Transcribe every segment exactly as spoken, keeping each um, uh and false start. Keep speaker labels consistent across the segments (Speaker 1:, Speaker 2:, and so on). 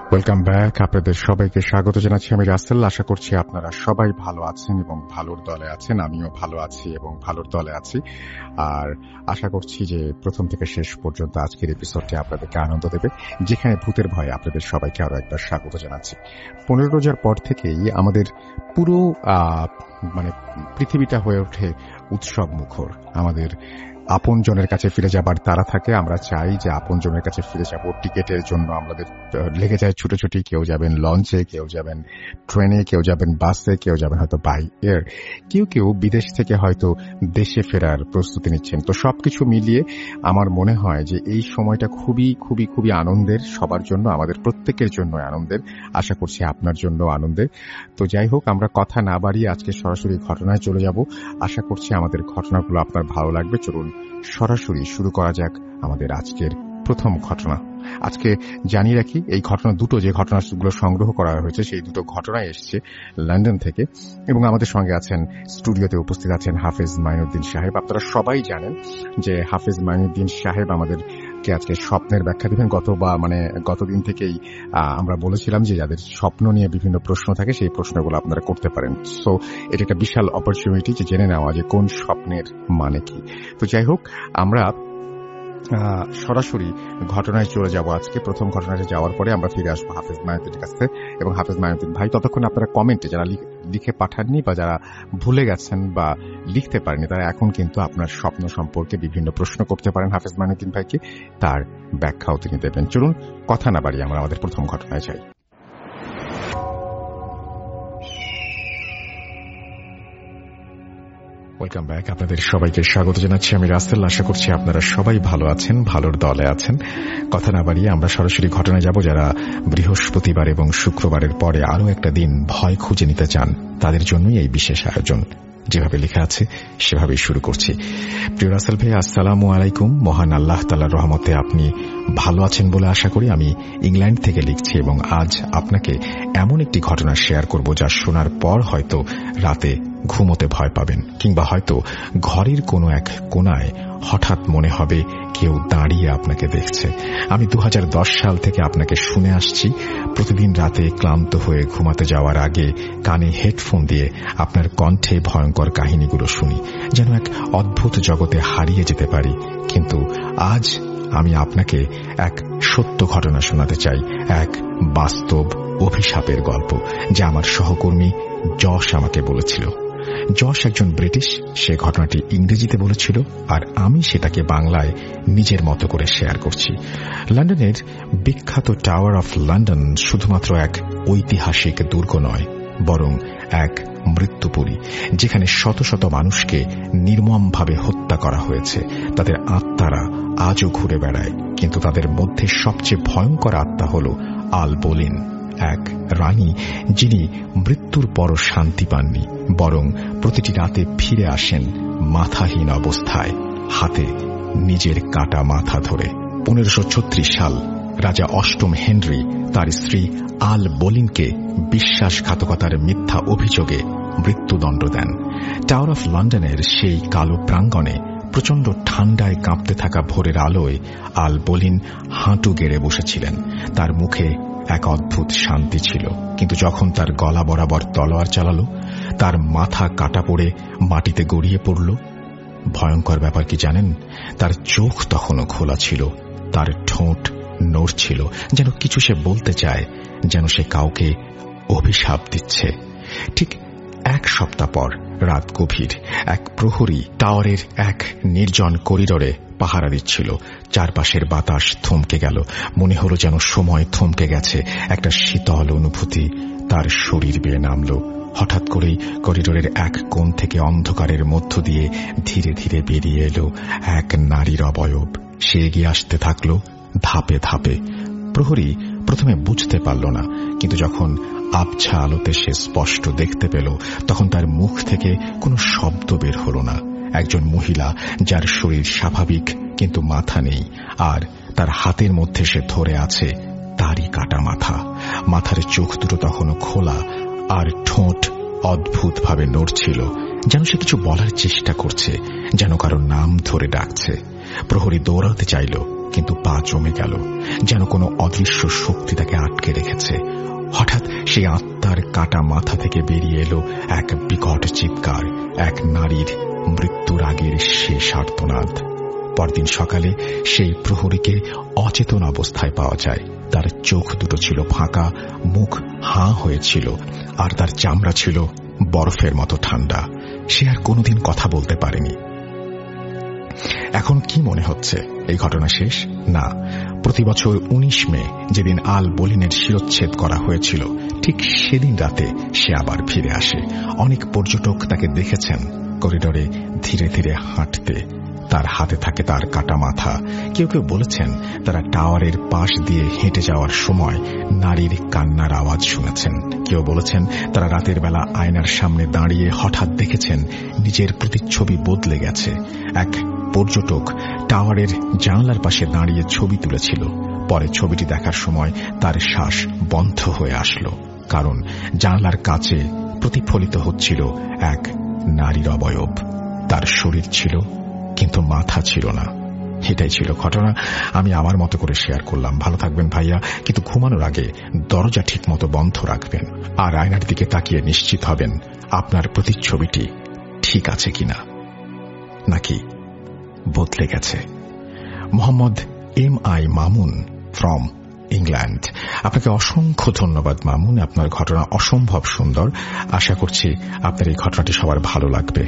Speaker 1: Welcome back. আপনাদের সবাইকে স্বাগত জানাচ্ছি আমি রাসেল। আশা করছি আপনারা সবাই ভালো আছেন এবং ভালোর দলে আছেন। আমিও ভালো আছি এবং ভালোর দলে আছি। আর আশা করছি যে প্রথম থেকে শেষ পর্যন্ত আজকের এপিসোডটি আপনাদেরকে আনন্দ দেবে, যেখানে ভূতের ভয়ে আপনাদের সবাইকে আরো একবার স্বাগত জানাচ্ছি। পনেরো রোজার পর থেকেই আমাদের পুরো মানে পৃথিবীটা হয়ে ওঠে উৎসব মুখর। আমাদের আপন জনের কাছে ফিরে যাবার তারা থাকে। আমরা চাই যে আপন জনের কাছে ফিরে যাব। টিকেটের জন্য আমাদের লেগে যায় ছুটোছুটি। কেউ যাবেন লঞ্চে, কেউ যাবেন ট্রেনে, কেউ যাবেন বাসে, কেউ যাবেন হয়তো বাই এয়ার, কেউ কেউ বিদেশ থেকে হয়তো দেশে ফেরার প্রস্তুতি নিচ্ছেন। তো সবকিছু মিলিয়ে আমার মনে হয় যে এই সময়টা খুবই খুবই খুবই আনন্দের, সবার জন্য, আমাদের প্রত্যেকের জন্য আনন্দের। আশা করছি আপনার জন্য আনন্দের। তো যাই হোক, আমরা কথা না বাড়িয়ে আজকে সরাসরি ঘটনায় চলে যাব। আশা করছি আমাদের ঘটনাগুলো আপনার ভালো লাগবে। চলুন সরাসরি শুরু করা যাক আমাদের আজকের প্রথম ঘটনা। আজকে জানিয়ে রাখি, এই ঘটনা দুটো যে ঘটনাগুলো সংগ্রহ করা হয়েছে সেই দুটো ঘটনায় এসছে লন্ডন থেকে, এবং আমাদের সঙ্গে আছেন, স্টুডিওতে উপস্থিত আছেন হাফেজ মাইনুদ্দিন সাহেব। আপনারা সবাই জানেন যে হাফেজ মাইনুদ্দিন সাহেব আমাদেরকে আজকে স্বপ্নের ব্যাখ্যা দিবেন। গত বা মানে গতদিন থেকেই আমরা বলেছিলাম যে যাদের স্বপ্ন নিয়ে বিভিন্ন প্রশ্ন থাকে সেই প্রশ্নগুলো আপনারা করতে পারেন। সো এটা একটা বিশাল অপরচুনিটি যে জেনে নেওয়া যে কোন স্বপ্নের মানে কি। তো যাই হোক, আমরা সরাসরি ঘটনায় চলে যাব। আজকে প্রথম ঘটনায় যাওয়ার পরে আমরা ফিরে আসবো হাফেজ মাইনুদ্দিনের কাছে। এবং হাফেজ মাইনুদ্দিন ভাই, ততক্ষণ আপনারা কমেন্টে যারা লিখে পাঠাননি বা যারা ভুলে গেছেন বা লিখতে পারেনি, তারা এখন কিন্তু আপনার স্বপ্ন সম্পর্কে বিভিন্ন প্রশ্ন করতে পারেন হাফেজ মাইনুদ্দিন ভাইকে, তার ব্যাখ্যাও তিনি দেবেন। চলুন কথা না বাড়িয়ে আমরা আমাদের প্রথম ঘটনায় যাই। Welcome back. আপনাদের সবাইকে স্বাগত জানাচ্ছি আমি রাসেল। আশা করছি আপনারা সবাই ভালো আছেন, ভালোর দলে আছেন। কথা না বাড়িয়ে আমরা সরাসরি ঘটনায় যাব। যারা বৃহস্পতিবার এবং শুক্রবারের পরে আরো একটা দিন ভয় খুঁজে নিতে চান, তাদের জন্যই এই বিশেষ আয়োজন। যেভাবে লেখা আছে সেভাবেই শুরু করছি। প্রিয় রাসেল ভাই, আসসালামু আলাইকুম। মহান আল্লাহ তাআলার রহমতে আপনি ভালো আছেন বলে আশা করি। আমি ইংল্যান্ড থেকে লিখছি এবং আজ আপনাকে এমন একটি ঘটনা শেয়ার করব যা শোনার পর হয়তো রাতে ঘুমোতে ভয় পাবেন, কিংবা হয়তো ঘরের কোনো এক কোনায় হঠাৎ মনে হবে কেউ দাঁড়িয়ে আপনাকে দেখছে। আমি দু হাজার দশ সাল থেকে আপনাকে শুনে আসছি। প্রতিদিন রাতে ক্লান্ত হয়ে ঘুমাতে যাওয়ার আগে কানে হেডফোন দিয়ে আপনার কণ্ঠে ভয়ঙ্কর কাহিনীগুলো শুনি, যেন এক অদ্ভুত জগতে হারিয়ে যেতে পারি। কিন্তু আজ আমি আপনাকে এক সত্য ঘটনা শোনাতে চাই, এক বাস্তব অভিশাপের গল্প, যা আমার সহকর্মী যশ আমাকে বলেছিল। যশ একজন ব্রিটিশ, সে ঘটনাটি ইংরেজিতে বলেছিল আর আমি সেটাকে বাংলায় নিজের মতো করে শেয়ার করছি। লন্ডনের বিখ্যাত টাওয়ার অফ লন্ডন শুধুমাত্র এক ঐতিহাসিক দুর্গ নয়, বরং এক মৃত্যুপুরী, যেখানে শত শত মানুষকে নির্মমভাবে হত্যা করা হয়েছে। তাদের আত্মারা আজও ঘুরে বেড়ায়, কিন্তু তাদের মধ্যে সবচেয়ে ভয়ঙ্কর আত্মা হল আল বোলিন, এক রানী যিনি মৃত্যুর পরও শান্তি পাননি, বরং প্রতিটি রাতে ফিরে আসেন মাথাহীন অবস্থায়, হাতে নিজের কাটা মাথা ধরে। পনেরোশো ছত্রিশ সাল রাজা অষ্টম হেনরি তার স্ত্রী আল বোলিনকে বিশ্বাসঘাতকতার মিথ্যা অভিযোগে মৃত্যুদণ্ড দেন। টাওয়ার অফ লন্ডনের সেই কালো প্রাঙ্গণে প্রচণ্ড ঠান্ডায় কাঁপতে থাকা ভোরের আলোয় আল বোলিন হাঁটু গেড়ে বসেছিলেন। তার মুখে এক অদ্ভুত শান্তি ছিল, কিন্তু যখন তার গলা বরাবর তলোয়ার চালালো, তার মাথা কাটা পড়ে মাটিতে গড়িয়ে পড়ল। ভয়ঙ্কর ব্যাপার কি জানেন? তার চোখ তখনও খোলা ছিল, তার ঠোঁট নড়ছিল, যেন কিছু সে বলতে চায়, যেন সে কাউকে অভিশাপ দিচ্ছে। ঠিক এক সপ্তাহ পর রাত গভীর, এক প্রহরী টাওয়ারের এক নির্জন করিডোরে পাহারা দিচ্ছিল। চারপাশের বাতাস থমকে গেল, মনে হলো যেন সময় থমকে গেছে। একটা শীতল অনুভূতি তার শরীর বেয়ে নামল। হঠাৎ করেই করিডোরের এক কোণ থেকে অন্ধকারের মধ্য দিয়ে ধীরে ধীরে বেরিয়ে এলো এক নারীর অবয়ব। সে এগিয়ে আসতে থাকল ধাপে ধাপে। প্রহরী প্রথমে বুঝতে পারল না, কিন্তু যখন আবছা আলোতে সে স্পষ্ট দেখতে পেল, তখন তার মুখ থেকে কোনো শব্দ বের হল না। একজন মহিলা, যার শরীর স্বাভাবিক কিন্তু মাথা নেই, আর তার হাতের মধ্যে সে ধরে আছে তারই কাটা মাথা। মাথার চোখ দুটো তখনও খোলা, আর ঠোঁট অদ্ভুতভাবে নড়ছিল, যেন সে কিছু বলার চেষ্টা করছে, যেন কারো নাম ধরে ডাকছে। প্রহরী দৌড়াতে চাইল, কিন্তু পা জমে গেল, যেন কোনো অদৃশ্য শক্তি তাকে আটকে রেখেছে। হঠাৎ সেই আত্মার কাটা মাথা থেকে বেরিয়ে এলো এক বিকট চিৎকার, এক নারীর মৃত্যুর আগের শেষ আর্তনাদ। পরদিন সকালে সেই প্রহরীকে অচেতন অবস্থায় পাওয়া যায়। তার চোখ দুটো ছিল ফাঁকা, মুখ হাঁ হয়েছিল, আর তার চামড়া ছিল বরফের মতো ঠান্ডা। সে আর কোনোদিন কথা বলতে পারেনি। এখন কি মনে হচ্ছে এই ঘটনা শেষ? না, প্রতি বছর উনিশ মে যেদিন আল বলিনের শিরচ্ছেদ করা হয়েছিল, ঠিক সেদিন রাতে সে আবার ফিরে আসে। অনেক পর্যটক তাকে দেখেছেন করিডোরে ধীরে ধীরে হাঁটতে, তার হাতে থাকে তার কাটা মাথা। কেউ কেউ বলেছেন তারা টাওয়ারের পাশ দিয়ে হেঁটে যাওয়ার সময় নারীর কান্নার আওয়াজ শুনেছেন। কেউ বলেছেন তারা রাতের বেলা আয়নার সামনে দাঁড়িয়ে হঠাৎ দেখেছেন নিজের প্রতিচ্ছবি বদলে গেছে। এক পর্যটক টাওয়ারের জানলার পাশে দাঁড়িয়ে ছবি তুলেছিল। পরে ছবিটি দেখার সময় তার শ্বাস বন্ধ হয়ে আসলো, কারণ জানলার কাছে প্রতিফলিত হচ্ছিল এক নারীর অবয়ব। তার শরীর ছিল কিন্তু মাথা ছিল না। এটাই ছিল ঘটনা। আমি আমার মতো করে শেয়ার করলাম। ভালো থাকবেন ভাইয়া, কিন্তু ঘুমানোর আগে দরজা ঠিক মতো বন্ধ রাখবেন, আর আয়নার দিকে তাকিয়ে নিশ্চিত হবেন আপনার প্রতিচ্ছবিটি ঠিক আছে কিনা, নাকি বদলে গেছে। Mohammad M I Mamun from England. আপনাকে অসংখ্য ধন্যবাদ মামুন, আপনার ঘটনা অসম্ভব সুন্দর। আশা করছি আপনার এই ঘটনাটি সবার ভালো লাগবে।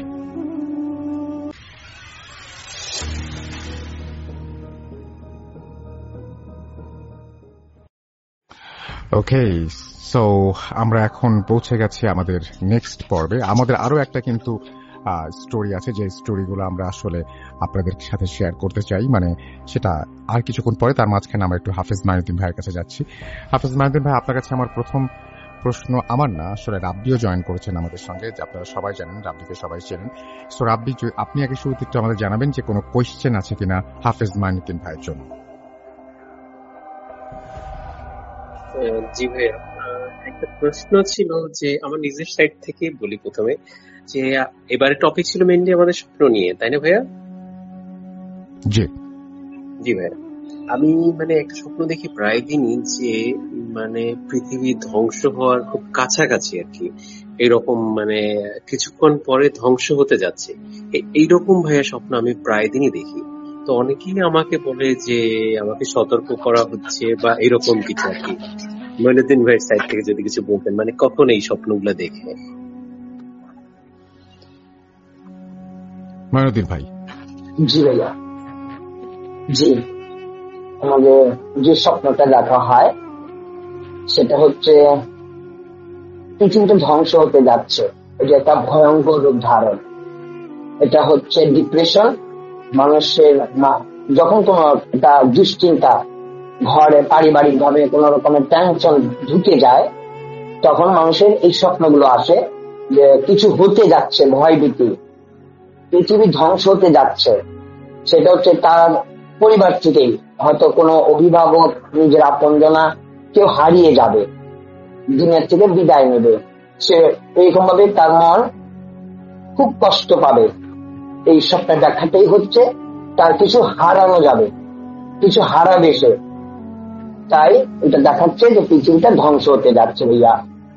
Speaker 1: ওকে, সো আমরা এখন পৌঁছে গেছি আমাদের নেক্সট পর্বে। আমাদের আরো একটা কিন্তু স্টোরি আছে, যে স্টোরিগুলো আমরা আসলে আপনাদের সাথে শেয়ার করতে চাই, মানে সেটা আর কিছুক্ষণ পরে। তার মাঝখানে আমরা একটু হাফেজ মাইনুদ্দিন ভাইয়ের কাছে যাচ্ছি। হাফেজ মাইনুদ্দিন ভাই, আপনার কাছে আমার প্রথম প্রশ্ন, আমার না আসলে রাব্বিও জয়েন করেছেন আমাদের সঙ্গে, আপনারা সবাই জানেন, রাব্বিকে সবাই চেনেন। সো রাব্বি, আপনি আগে শুরুতে একটু আমাদের জানাবেন যে কোনো কোয়েশ্চেন আছে কিনা হাফেজ মাইনুদ্দিন ভাইয়ের জন্য।
Speaker 2: জি ভাইয়া, একটা প্রশ্ন ছিল যে আমার নিজের সাইড থেকে বলি প্রথমে, যে এবারে টপিক ছিল মেইনলি আমাদের স্বপ্ন নিয়ে, তাই না ভাইয়া?
Speaker 1: জি
Speaker 2: জি ভাইয়া, আমি মানে একটা স্বপ্ন দেখি প্রায় দিনই, যে মানে পৃথিবী ধ্বংস হওয়ার খুব কাছাকাছি আর কি, এইরকম মানে কিছুক্ষণ পরে ধ্বংস হতে যাচ্ছে, এইরকম ভাইয়া স্বপ্ন আমি প্রায় দিনই দেখি। তো অনেকেই আমাকে বলে যে আমাকে সতর্ক করা হচ্ছে বা এরকম কিছু আর কি। মইনুদ্দিন ভাইয়ের সাইড থেকে যদি কিছু বলতেন, মানে কখন এই স্বপ্নগুলো দেখে।
Speaker 1: মইনুদ্দিন ভাই।
Speaker 3: জি ভাইয়া, জি, আমাদের যে স্বপ্নটা দেখা হয় সেটা হচ্ছে পৃথিবীটা ধ্বংস হতে যাচ্ছে, এটা একটা ভয়ঙ্কর রূপ ধারণ। এটা হচ্ছে ডিপ্রেশন। মানুষের যখন কোন একটা দুশ্চিন্তা ঘরে পারিবারিক ভাবে কোন রকমের টেনশন ঢুকে যায়, তখন মানুষের এই স্বপ্নগুলো আসে যে কিছু হতে যাচ্ছে, ভয়ভীতি, পৃথিবী ধ্বংস হতে যাচ্ছে। সেটা হচ্ছে তার পরিবার থেকেই, হয়তো কোনো অভিভাবক, নিজের আপনজনা কেউ হারিয়ে যাবে, দুনিয়ার থেকে বিদায় নেবে। সে এইরকম ভাবে তার মন খুব কষ্ট পাবে। এই স্বপ্ন দেখাতেই হচ্ছে তার কিছু হারানো যাবে, কিছু হারাবে সে। তাই এটা দেখাচ্ছে যে পৃথিবীটা ধ্বংস হতে যাচ্ছে ভাইয়া।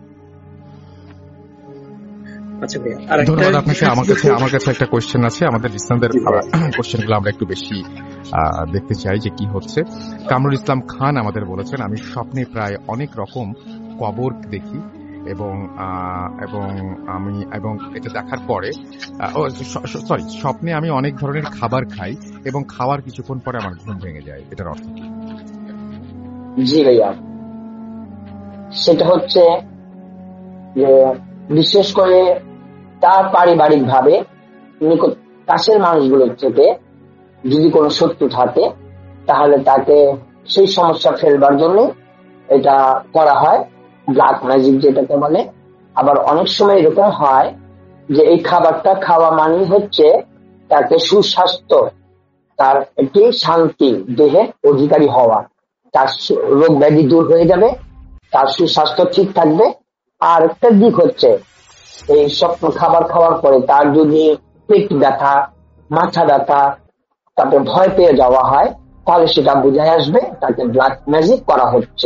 Speaker 1: ধন্যবাদ আপনাকে। আমার কাছে আমার কাছে একটা কোয়েশ্চেন আছে। আমাদের লিসনারদের কোয়েশ্চেনগুলো আমরা একটু বেশি দেখতে চাই যে কি হচ্ছে। কামরুল ইসলাম খান আমাদের বলেছেন, আমি স্বপ্নে প্রায় অনেক রকম কবর দেখি এবং এবং আমি এবং এটা দেখার পরে সরি স্বপ্নে আমি অনেক ধরনের খাবার খাই এবং খাওয়ার কিছুক্ষণ পরে আমার ঘুম ভেঙে যায়। এটার অর্থ কি?
Speaker 3: জি ভাইয়া, সেটা হচ্ছে যে বিশেষ করে তার পারিবারিক ভাবে নিকট কাছের মানুষগুলোর থেকে যদি কোনো শত্রু থাকে, তাহলে তাকে সেই সমস্যা ফেলবার জন্য এটা করা হয়, ব্ল্যাক ম্যাজিক যেটাকে বলে। আবার অনেক সময় এরকম হয় যে এই খাবারটা খাওয়া মানে হচ্ছে তাকে সুস্বাস্থ্য, তার একটি শান্তি, দেহে অধিকারী হওয়া, তার রোগ ব্যাধি দূর হয়ে যাবে, তার সুস্বাস্থ্য ঠিক থাকবে। আর একটা দিক হচ্ছে এই স্বপ্ন খাবার খাওয়ার পরে তার যদি পেট ব্যথা, মাথা ব্যথা, তারপরে ভয় পেয়ে যাওয়া হয়, তাহলে সেটা বুঝে আসবে তাকে ব্ল্যাক ম্যাজিক করা হচ্ছে।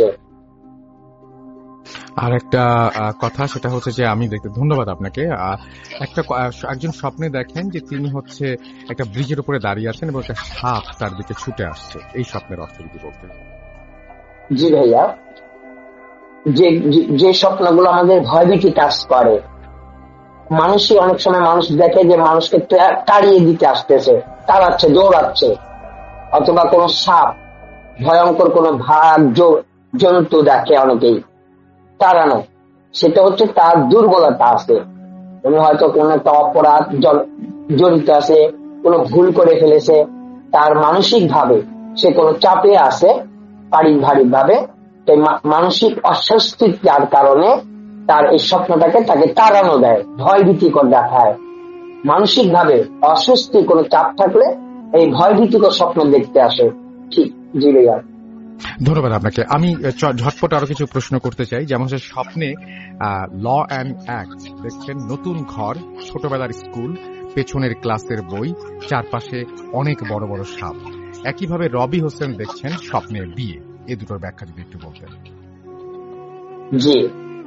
Speaker 1: আর একটা কথা সেটা হচ্ছে যে আমি দেখতে ধন্যবাদ আপনাকে। একটা একজন স্বপ্নে দেখেন যে তিনি হচ্ছে একটা ব্রিজের উপরে দাঁড়িয়ে আছেন এবং একটা সাপ তার দিকে ছুটে আসছে, এই স্বপ্নের অর্থ কি বলতে?
Speaker 3: জি ভাইয়া, যে যে স্বপ্নগুলো আমাদের ভয়ভীতি কাজ করে, মানুষই অনেক সময় মানুষ দেখে যে মানুষকে তাড়িয়ে দিতে আসতেছে, তাড়াচ্ছে, দৌড়াচ্ছে, অথবা কোন সাপ ভয়ঙ্কর কোন ভাগ জন্তু দেখে অনেকেই তাড়ানো, সেটা হচ্ছে তার দুর্বলতা আছে। উনি হয়তো কোন একটা অপরাধ জড়িত আছে, কোন ভুল করে ফেলেছে, তার মানসিক ভাবে সে কোন চাপে আছে পারিবারিক ভাবে, তাই মানসিক অস্বস্তির কারণে তার এই স্বপ্নটাকে তাকে তাড়ানো দেয়, ভয় ভীতিকর দেখায়। মানসিক ভাবে অস্বস্তি কোন চাপ থাকলে এই ভয় ভীতিকর স্বপ্ন দেখতে আসে। ঠিক, জি ভাইয়া,
Speaker 1: ধন্যবাদ আপনাকে। আমি ঝটপট আরো কিছু প্রশ্ন করতে চাই, যেমন হচ্ছে স্বপ্নে ল অ্যান্ড অ্যাক্ট দেখছেন, নতুন ঘর, ছোটবেলার স্কুল, পেছনের ক্লাসের বই, চারপাশে অনেক বড় বড় সাপ। একইভাবে রবি হোসেন দেখছেন স্বপ্নে বিয়ে। এই দুটোর ব্যাখ্যা যদি একটু বলতেন।
Speaker 3: জি,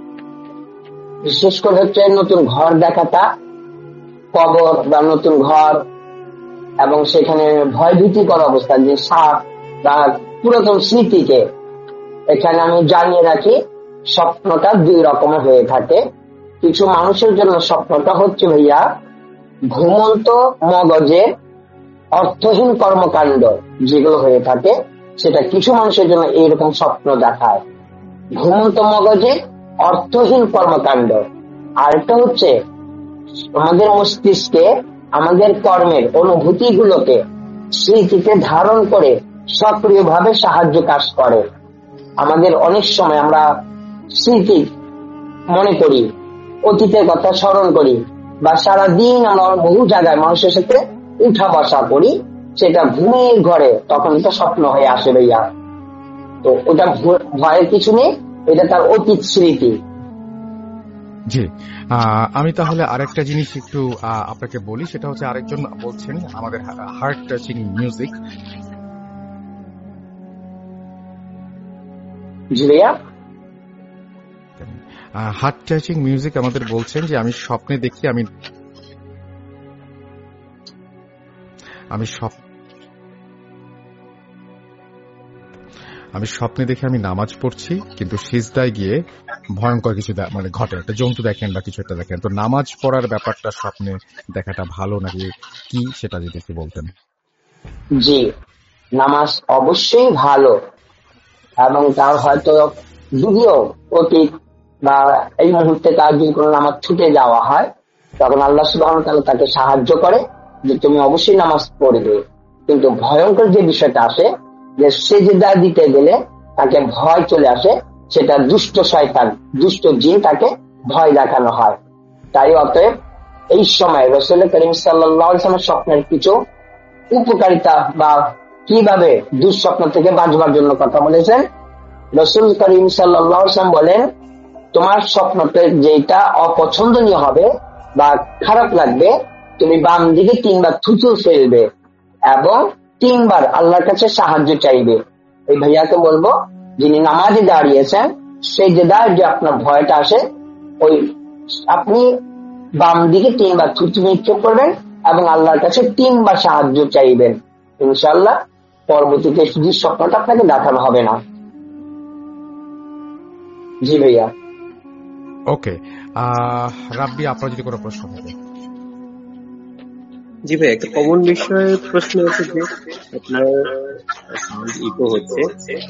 Speaker 3: বিশেষ করে হচ্ছে নতুন ঘর দেখাটা, কবর বা নতুন ঘর, এবং সেখানে ভয়ভীতিকর অবস্থা, যে সাপ বা পুরাতন স্মৃতিকে এখানে আমি জানিয়ে রাখি, স্বপ্নটা দুই রকমের হয়ে থাকে। কিছু মানুষের জন্য স্বপ্নটা হচ্ছে ভাইয়া ঘুমন্ত মগজে অর্থহীন কর্মকাণ্ড যেগুলো হয়ে থাকে, সেটা কিছু মানুষের জন্য এইরকম স্বপ্ন দেখায়, ঘুমন্ত মগজে অর্থহীন কর্মকাণ্ড। আর একটা হচ্ছে আমাদের মস্তিষ্কে আমাদের কর্মের অনুভূতি গুলোকে স্মৃতিতে ধারণ করে সক্রিয় ভাবে সাহায্য কাজ করে। আমাদের অনেক সময় আমরা স্মৃতি মনে করি, অতীতের কথা স্মরণ করি, বা সারাদিন আমরা বহু জায়গায় মানুষের সাথে উঠা বসা করি, সেটা ঘুমের ঘরে তখন তো স্বপ্ন হয়ে আসে ভাইয়া। তো ওটা ভয়ের কিছু নেই, এটা তার অতীত স্মৃতি।
Speaker 1: জি, আমি তাহলে আরেকটা জিনিস একটু আপনাকে বলি, সেটা হচ্ছে আরেকজন বলছেন আমাদের হার্ট টাচিং মিউজিক।
Speaker 3: জি ভাইয়া,
Speaker 1: হার্ট টাচিং মিউজিক আমাদের বলছেন যে আমি স্বপ্নে দেখি আমি আমি স্বপ্ন আমি স্বপ্নে দেখে আমি নামাজ পড়ছি, কিন্তু সিজদায় গিয়ে ভয়ঙ্কর কিছু মানে ঘটে, একটা জন্তু দেখেন বা কিছু একটা দেখেন। তো নামাজ পড়ার ব্যাপারটা স্বপ্নে দেখাটা ভালো নাকি কি, সেটা যদি একটু বলতেন।
Speaker 3: জি, নামাজ অবশ্যই ভালো, এবং তার হয়তো যদিও অতীত বা এই মুহূর্তে তার যদি কোনো নামাজ ছুটে যাওয়া হয়, তখন আল্লাহ সুবহানাহু ওয়া তাআলা তাকে সাহায্য করে যে তুমি অবশ্যই নামাজ পড়বে। কিন্তু ভয়ঙ্কর যে বিষয়টা আসে, যে সিজদা দিতে গেলে তাকে ভয় চলে আসে, সেটা দুষ্ট শয়তান, দুষ্ট জিন তাকে ভয় দেখানো হয়। তাই অতএব এই সময় রাসূল করিম সাল্লাল্লাহু আলাইহি ওয়াসাল্লাম স্বপ্নের কিছু উপকারিতা বা কিভাবে দুঃস্বপ্ন থেকে বাঁচবার জন্য কথা বলেছেন। রাসূল করিম সাল্লাল্লাহু আলাইহি ওয়াসাল্লাম বলেন, তোমার স্বপ্নতে যেটা অপছন্দনীয় হবে বা খারাপ লাগবে, তুমি বাম দিকে তিনবার থুতু ফেলবে এবং তিনবার আল্লাহর কাছে সাহায্য চাইবে। এই ভাইয়াকে বলবো, যিনি নামাজে দাঁড়িয়েছেন, সেই যে দাঁড় যে আপনার ভয়টা আসে, ওই আপনি বাম দিকে তিনবার থুতু নিক্ষেপ করবেন এবং আল্লাহর কাছে তিনবার সাহায্য চাইবেন। ইনশাআল্লাহ পরবর্তীতে শুধু স্বপ্নটা আপনাকে দেখানো হবে না। জি ভাইয়া।
Speaker 1: ওকে, রাব্বি, আপনার যদি কোনো প্রশ্ন থাকে।
Speaker 2: জি ভাই, একটা কমন বিষয়ে প্রশ্ন হচ্ছে যে আপনার সাউন্ড ইকো হচ্ছে,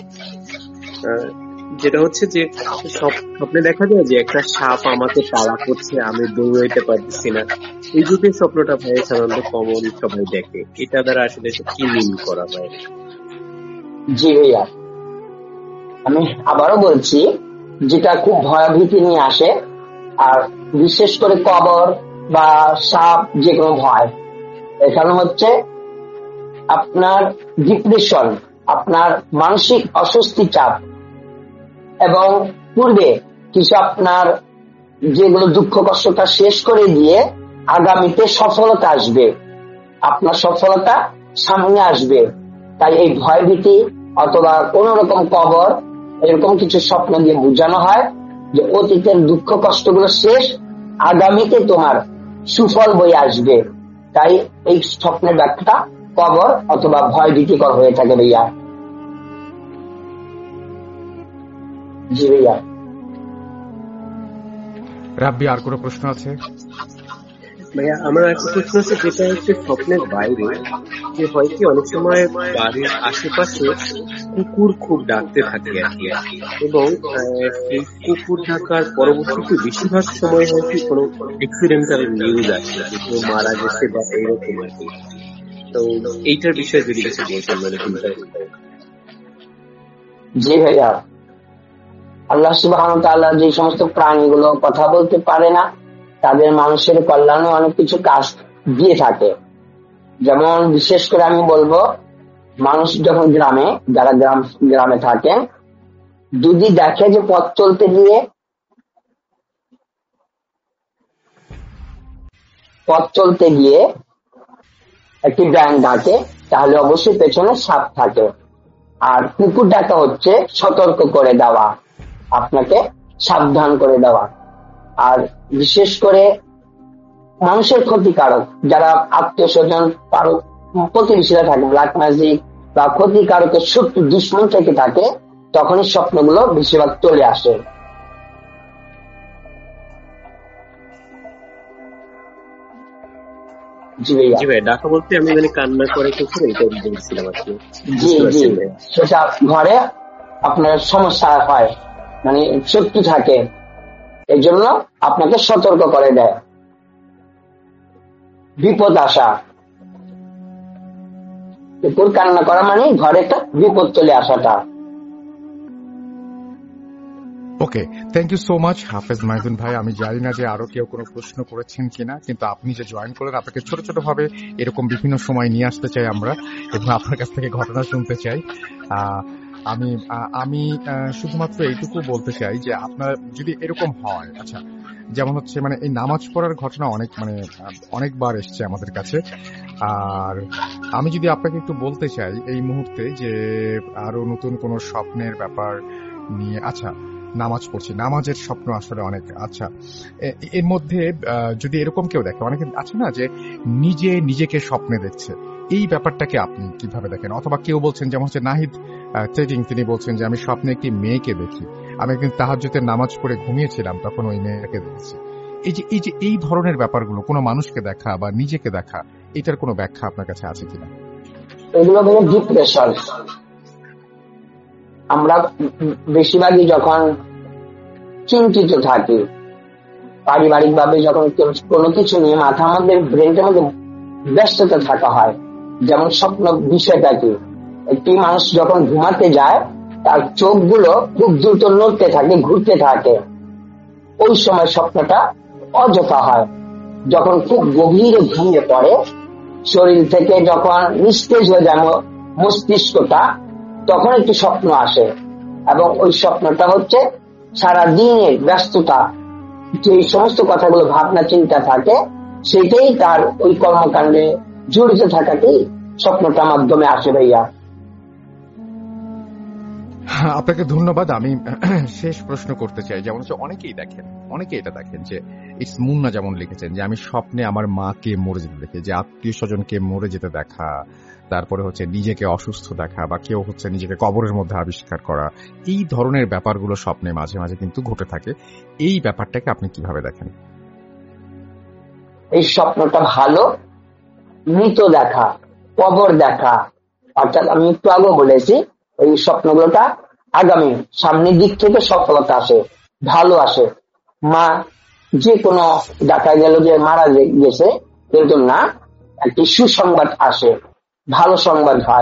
Speaker 2: যেটা হচ্ছে যে স্বপ্নে দেখা যায় যে একটা সাপ আমাকে তাড়া করছে, আমি দৌড়াইতে পারতেছি না। এই যদি স্বপ্নটা ভাই সাধারণত কমন সবাই দেখে, এটা দ্বারা আসলে কি মিন করা হয়?
Speaker 3: জি ভাইয়া, আমি আবারও বলছি, যেটা খুব ভয়ভীতি নিয়ে আসে, আর বিশেষ করে কবর বা সাপ, যে কোনো ভয়, এখানে হচ্ছে আপনার ডিপ্রেশন, আপনার মানসিক অস্বস্তি, চাপ, এবং পূর্বে কিছু আপনার যেগুলো দুঃখ কষ্টটা শেষ করে দিয়ে আগামীতে সফলতা আসবে, আপনার সফলতা সামনে আসবে, তাই এই ভয় ভীতি অথবা কোন রকম কবর এরকম কিছু স্বপ্ন দিয়ে বোঝানো হয় যে অতীতের দুঃখ কষ্টগুলো শেষ, আগামীতে তোমার সুফল বয়ে আসবে। তাই এই স্বপ্নের ব্যাখ্যা কবর অথবা ভয় ভীতিকর হয়ে থাকে ভাইয়া। জি ভাইয়া।
Speaker 1: রাব্বি, আর কোনো প্রশ্ন আছে?
Speaker 2: ভাইয়া আমার একটা প্রশ্ন আছে, যেটা হচ্ছে স্বপ্নের বাইরে, যে হয় কি অনেক সময় বাড়ির আশেপাশে কুকুর খুব ডাকতে থাকে আর কি, এবং সেই কুকুর ডাকার পরবর্তীতে বেশিরভাগ সময় হয় কি কোনো অ্যাক্সিডেন্টাল নিউজ আসে, যে কেউ মারা গেছে বা এরকম আর কি। তো এইটার বিষয়ে যদি কিছু বলতেন মানে চিন্তা।
Speaker 3: জি ভাইয়া, আল্লাহ সুবহানাহু ওয়া তাআলা যে সমস্ত প্রাণীগুলো কথা বলতে পারে না তাদের মানুষের কল্যাণে অনেক কিছু কাজ দিয়ে থাকে। যেমন বিশেষ করে আমি বলবো, মানুষ যখন গ্রামে, যারা গ্রাম গ্রামে থাকেন, যদি দেখে যে পথ চলতে গিয়ে পথ চলতে গিয়ে একটি ব্যাঙ ডাকে, তাহলে অবশ্যই পেছনে সাপ থাকে। আর কুকুর ডাকা হচ্ছে সতর্ক করে দেওয়া, আপনাকে সাবধান করে দেওয়া। আর বিশেষ করে মানুষের ক্ষতিকারক যারা আত্মীয় স্বজন প্রতিবেশীরা থাকে, ব্ল্যাক ম্যাজিক বা ক্ষতিকারকের শত্রু দুশ্মন থেকে থাকে, তখনই স্বপ্নগুলো বেশিরভাগ চলে আসে। জি ভাইয়া।
Speaker 2: জি ভাই, ডাকা বলতে আমি মানে কান্না করে কুকুর, এটা বলছিলাম আর কি।
Speaker 3: জি জি, সেটা ঘরে আপনার সমস্যা হয়, মানে শত্রু থাকে, এই জন্য আপনাকে সতর্ক করে দেয়, বিপদ আসা। কুকুর কান্না করা মানে ঘরে একটা বিপদ চলে আসাটা।
Speaker 1: Okay, thank you so much Hafez Maijun ভাই। আমি জানি না যে আরো কেউ কোনো প্রশ্ন করেছেন কিনা, কিন্তু আপনি যে জয়েন করলেন, আপনাকে ছোট ছোট ভাবে এরকম বিভিন্ন সময় নিয়ে আসতে চাই আমরা, এবং আপনার কাছ থেকে ঘটনা শুনতে চাই। আহ আমি আমি শুধুমাত্র এইটুকু বলতে চাই যে আপনার যদি এরকম হয়, আচ্ছা যেমন হচ্ছে মানে এই নামাজ পড়ার ঘটনা অনেক মানে অনেকবার এসছে আমাদের কাছে। আর আমি যদি আপনাকে একটু বলতে চাই এই মুহূর্তে যে আরো নতুন কোন স্বপ্নের ব্যাপার নিয়ে, আচ্ছা নামাজ পড়ছি, নামাজের স্বপ্ন আসলে অনেক। আচ্ছা, এর মধ্যে যদি এরকম কেউ দেখে, অনেকে আছে না যে নিজে নিজেকে স্বপ্নে দেখছে, এই ব্যাপারটাকে আপনি কিভাবে দেখেন? অথবা কেউ বলছেন, যেমন হচ্ছে নাহিদ ট্রেডিং, তিনি বলছেন যে আমি স্বপ্নে একটি মেয়েকে দেখি, আমি একদিন তাহাজ্জুদের নামাজ পড়ে ঘুমিয়েছিলাম, তখন ওই মেয়েকে দেখেছি। এই যে এই যে এই ধরনের ব্যাপারগুলো, কোনো মানুষকে দেখা বা নিজেকে দেখা, এটার কোনো ব্যাখ্যা আপনার কাছে আছে কিনা?
Speaker 3: এগুলো হলো ডিপ্রেশন। আমরা বেশিরভাগই যখন চিন্তিত থাকি, পারিবারিক ভাবে যখন কোনো কিছু নিয়ে মাথার মধ্যে, ব্রেনটার মধ্যে ব্যস্ততা থাকা হয়, যেমন স্বপ্ন বিষয়টা কি, একটি মানুষ যখন ঘুমাতে যায় তার চোখগুলো খুব দ্রুত নড়তে থাকে, ঘুরতে থাকে, ওই সময় স্বপ্নটা অযথা হয়। যখন খুব গভীরে ঘুমিয়ে পড়ে, শরীর থেকে যখন নিস্তেজ হয়ে যায় মস্তিষ্কটা, তখন একটি স্বপ্ন আসে, এবং ওই স্বপ্নটা হচ্ছে সারা দিনের ব্যস্ততা, যে সমস্ত কথাগুলো ভাবনা চিন্তা থাকে, সেটাই তার ওই কর্মকাণ্ডে জড়িত থাকাতেই স্বপ্নটার মাধ্যমে আসে ভাইয়া।
Speaker 1: আপনাকে ধন্যবাদ। আমি শেষ প্রশ্ন করতে চাই, যেমন হচ্ছে অনেকেই দেখেন, অনেকে এটা দেখেন যে ইটস মুন্না যেমন লিখেছেন যে আমি স্বপ্নে আমার মাকে মরে যেতে দেখি, যে আত্মীয় স্বজনকে মরে যেতে দেখা, তারপরে হচ্ছে নিজেকে অসুস্থ দেখা, বা কেউ হচ্ছে নিজেকে কবরের মধ্যে আবিষ্কার করা, এই ধরনের ব্যাপারগুলো স্বপ্নে মাঝে মাঝে কিন্তু ঘটে থাকে। এই ব্যাপারটাকে আপনি কিভাবে দেখেন?
Speaker 3: এই স্বপ্নটা ভালো, মৃত দেখা, কবর দেখা, অর্থাৎ আমি একটু আগে বলেছি এই স্বপ্নগুলোটা আগামী সামনের দিক থেকে সফলতা আসে, ভালো আসে। মা যে কোনো দেখা গেল যে মারা গেছে, কিন্তু না, একটি সুসংবাদ আসে, ভালো সংবাদ হয়,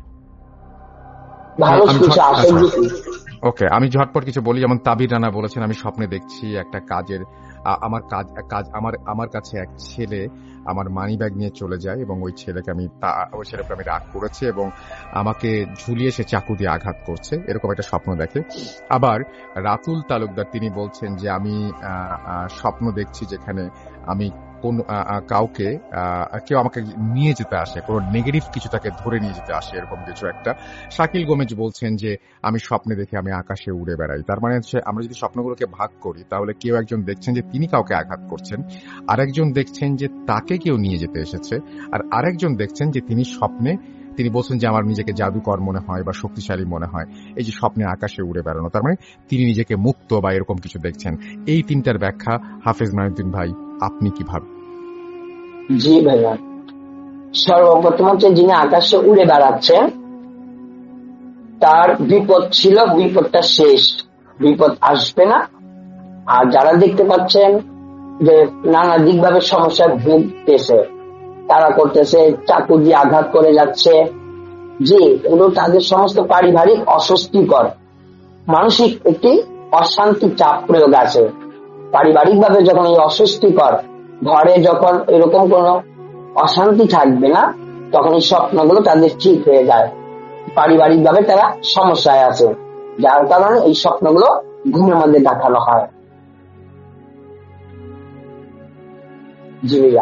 Speaker 3: ভালো কিছু আসে।
Speaker 1: ওকে, আমি ঝটপট কিছু বলি। যেমন তাবির রানা বলেছেন আমি স্বপ্নে দেখছি একটা কাজের, আমার কাজ কাজ আমার আমার কাছে এক ছেলে আমার মানি ব্যাগ নিয়ে চলে যায়, এবং ওই ছেলেকে আমি ওই ছেলেকে আমি রাগ করেছি এবং আমাকে ঝুলিয়ে সে চাকু দিয়ে আঘাত করছে, এরকম একটা স্বপ্ন দেখে। আবার রাতুল তালুকদার তিনি বলছেন যে আমি স্বপ্ন দেখছি যেখানে আমি কোন কাউকে কেউ আমাকে নিয়ে যেতে আসে, কোনো নেগেটিভ কিছু তাকে ধরে নিয়ে যেতে আসে, এরকম কিছু একটা। শাকিল গোমেজ বলছেন যে আমি স্বপ্নে দেখে আমি আকাশে উড়ে বেড়াই। তার মানে হচ্ছে আমরা যদি স্বপ্নগুলোকে ভাগ করি তাহলে কেউ একজন দেখছেন যে তিনি কাউকে আঘাত করছেন, আরেকজন দেখছেন যে তাকে কেউ নিয়ে যেতে এসেছে, আর আরেকজন দেখছেন যে তিনি স্বপ্নে তিনি বলছেন যে আমার নিজেকে জাদুকর মনে হয় বা শক্তিশালী মনে হয়। এই যে স্বপ্নে আকাশে উড়ে বেড়ানো, তার মানে তিনি নিজেকে মুক্ত বা এরকম কিছু দেখছেন। এই তিনটার ব্যাখ্যা হাফেজ মাইনুদ্দিন ভাই আপনি কি ভাবেন?
Speaker 3: জি ভাইয়া, সর্বপ্রথম হচ্ছে যিনি আকাশে উড়ে বেড়াচ্ছেন তার বিপদ ছিল, বিপদটা শেষ, বিপদ আসবে না। আর যারা দেখতে পাচ্ছেন যে নানা দিক ভাবে সমস্যায় ভুগতেছে, তারা করতেছে চাকু দিয়ে আঘাত করে যাচ্ছে, যে এগুলো তাদের সমস্ত পারিবারিক অস্বস্তিকর মানসিক একটি অশান্তি চাপ প্রয়োগ আছে। পারিবারিক ভাবে যখন এই অস্বস্তিকর ঘরে যখন এরকম কোনো অশান্তি থাকবে না, তখন এই স্বপ্নগুলো তাদের ঠিক হয়ে যায়। পারিবারিক ভাবে তারা সমস্যায় আছে, যার কারণে এই স্বপ্নগুলো ঘুমের মধ্যে দেখানো হয়। জি ভাইয়া।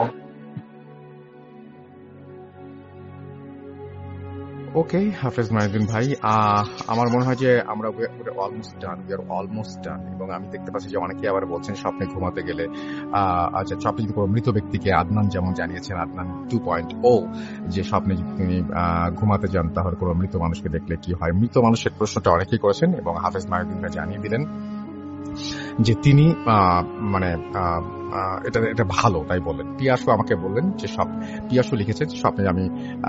Speaker 1: ওকে হাফেজ মাইনুদ্দিন ভাই, আমার মনে হয় যে আমরা almost done, we are almost done. এবং আমি দেখতে পাচ্ছি যে অনেকে আবার বলছেন স্বপ্নে ঘুমাতে গেলে, আচ্ছা স্বপ্নে যদি কোনো মৃত ব্যক্তিকে, আদনান যেমন জানিয়েছেন, আদনান টু পয়েন্ট ও, যে স্বপ্নে যদি তিনি ঘুমাতে যান তাহলে কোনো মৃত মানুষকে দেখলে কি হয়। মৃত মানুষের প্রশ্নটা অনেকেই করেছেন এবং হাফেজ মাইনুদ্দিন ভাই জানিয়ে দিলেন যে তিনি মানে এটা এটা ভালো, তাই বললেন। পিয়াসু আমাকে বললেন যে সব, পিয়াসু লিখেছেন স্বপ্নে আমি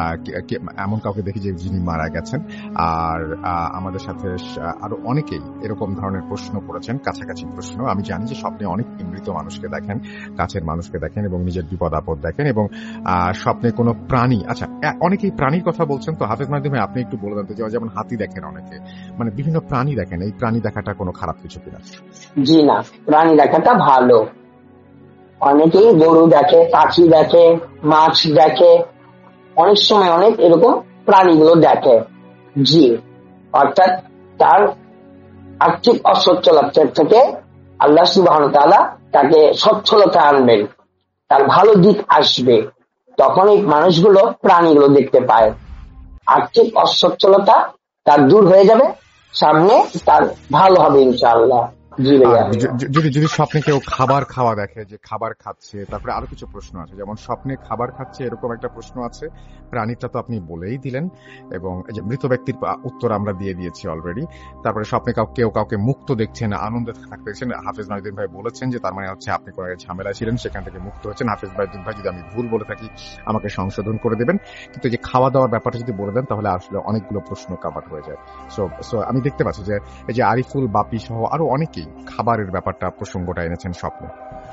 Speaker 1: এমন কাউকে দেখি যে যিনি মারা গেছেন। আর আমাদের সাথে আরো অনেকেই এরকম ধরনের প্রশ্ন করেছেন, কাছাকাছি প্রশ্ন। আমি জানি যে স্বপ্নে অনেক মৃত মানুষকে দেখেন, কাছের মানুষকে দেখেন এবং নিজের বিপদ আপদ দেখেন, এবং স্বপ্নে কোনো প্রাণী, আচ্ছা অনেকেই প্রাণীর কথা বলছেন, তো হাফেজ মাইনুদ্দিন ভাই আপনি একটু বলে দেন তো, যেমন হাতি দেখেন অনেকে, মানে বিভিন্ন প্রাণী দেখেন, এই প্রাণী দেখাটা কোনো খারাপ কিছু কিনা?
Speaker 3: জি না, প্রাণী দেখাটা ভালো। অনেকেই গরু দেখে, পাখি দেখে, মাছ দেখে, অনেক সময় অনেক এরকম প্রাণীগুলো দেখে। জি, অর্থাৎ তার আর্থিক অসচ্ছলতা থেকে আল্লাহ সুবহানাহু ওয়া তাআলা তাকে সচ্ছলতা আনবেন, তার ভালো দিক আসবে, তখন এই মানুষগুলো প্রাণীগুলো দেখতে পায়। আর্থিক অসচ্ছলতা তার দূর হয়ে যাবে, সামনে তার ভালো হবে ইনশাআল্লাহ।
Speaker 1: যদি যদি স্বপ্নে কেউ খাবার খাওয়া দেখে, যে খাবার খাচ্ছে, তারপরে আরো কিছু প্রশ্ন আছে, যেমন স্বপ্নে খাবার খাচ্ছে এরকম একটা প্রশ্ন আছে, প্রাণীটা তো আপনি বলেই দিলেন, এবং এই যে মৃত ব্যক্তির উত্তর আমরা দিয়ে দিয়েছি অলরেডি। তারপরে স্বপ্নে কেউ কাউকে মুক্ত দেখছেন, আনন্দে থাকতে দেখছেন, হাফেজ মাইনুদ্দিন ভাই বলেছেন যে তার মানে হচ্ছে আপনি কোনো ঝামেলা ছিলেন, সেখান থেকে মুক্ত হচ্ছেন। হাফেজ মাইনুদ্দিন ভাই যদি আমি ভুল বলে থাকি আমাকে সংশোধন করে দেবেন, কিন্তু যে খাওয়া দাওয়ার ব্যাপারটা যদি বলে দেন তাহলে আসলে অনেকগুলো প্রশ্ন কভার হয়ে যায়। সো সো আমি দেখতে পাচ্ছি যে এই যে আরিফুল, বাপি সহ আরো অনেকেই খাবারের ব্যাপারটা, প্রসঙ্গটা এনেছেন স্বপ্নে।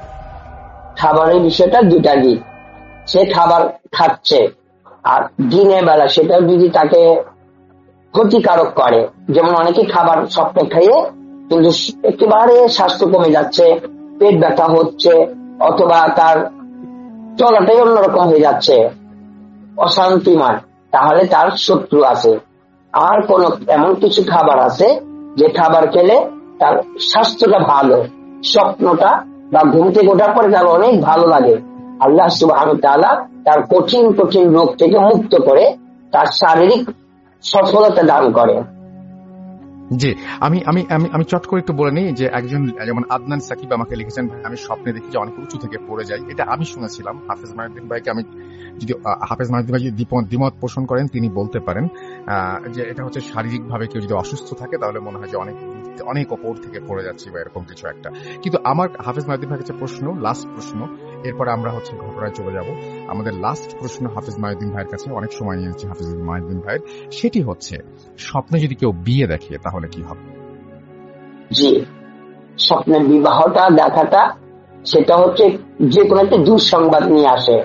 Speaker 3: খাবারের বিষয়টা দুটা দিক, সে খাবার খাচ্ছে আর দিনের বেলা সেটা যদি তাকে ক্ষতিকারক করে, যেমন অনেকে খাবার স্বপ্নে খাইয়ে কিন্তু একেবারে স্বাস্থ্য কমে যাচ্ছে, পেট ব্যথা হচ্ছে, অথবা তার চলাটাই অন্যরকম হয়ে যাচ্ছে, অশান্তিময়, তাহলে তার শত্রু আছে। আর কোন এমন কিছু খাবার আছে যে খাবার খেলে তার স্বাস্থ্যটা ভালো, স্বপ্নটা বা ঘুম থেকে ওঠার পরে তার অনেক ভালো লাগে, আল্লাহ সুবহানাহু ওয়া তাআলা তার কঠিন কঠিন রোগ থেকে মুক্ত করে তার শারীরিক সফলতা দান করে।
Speaker 1: জি, আমি আমি আমি আমি চট করে একটু বলে নিই যে একজন যেমন আদনান সাকিব আমাকে লিখেছেন, আমি স্বপ্নে দেখি যে অনেক উঁচু থেকে পড়ে যায়। এটা আমি শুনেছিলাম হাফেজ মাইনুদ্দিন ভাইকে, আমি যদি হাফেজ মাইনুদ্দিন ভাই যদি দ্বিমত পোষণ করেন তিনি বলতে পারেন যে এটা হচ্ছে শারীরিকভাবে কেউ যদি অসুস্থ থাকে তাহলে মনে হয় যে অনেক অনেক ওপর থেকে পড়ে যাচ্ছি বা এরকম কিছু একটা। কিন্তু আমার হাফেজ মাইনুদ্দিন ভাইয়ের কাছে প্রশ্ন, লাস্ট প্রশ্ন, এরপরে আমরা হচ্ছে ঘটনায় চলে যাব। আমাদের লাস্ট প্রশ্ন হাফেজ মাইনুদ্দিন ভাইয়ের কাছে, অনেক সময় নিয়েছে হাফেজ মাইনুদ্দিন ভাইয়ের, সেটি হচ্ছে স্বপ্নে যদি কেউ বিয়ে দেখে তাহলে কি হবে?
Speaker 3: জি, স্বপ্নের বিবাহটা দেখাটা সেটা হচ্ছে যে কোনো একটা দুঃসংবাদ নিয়ে আসে।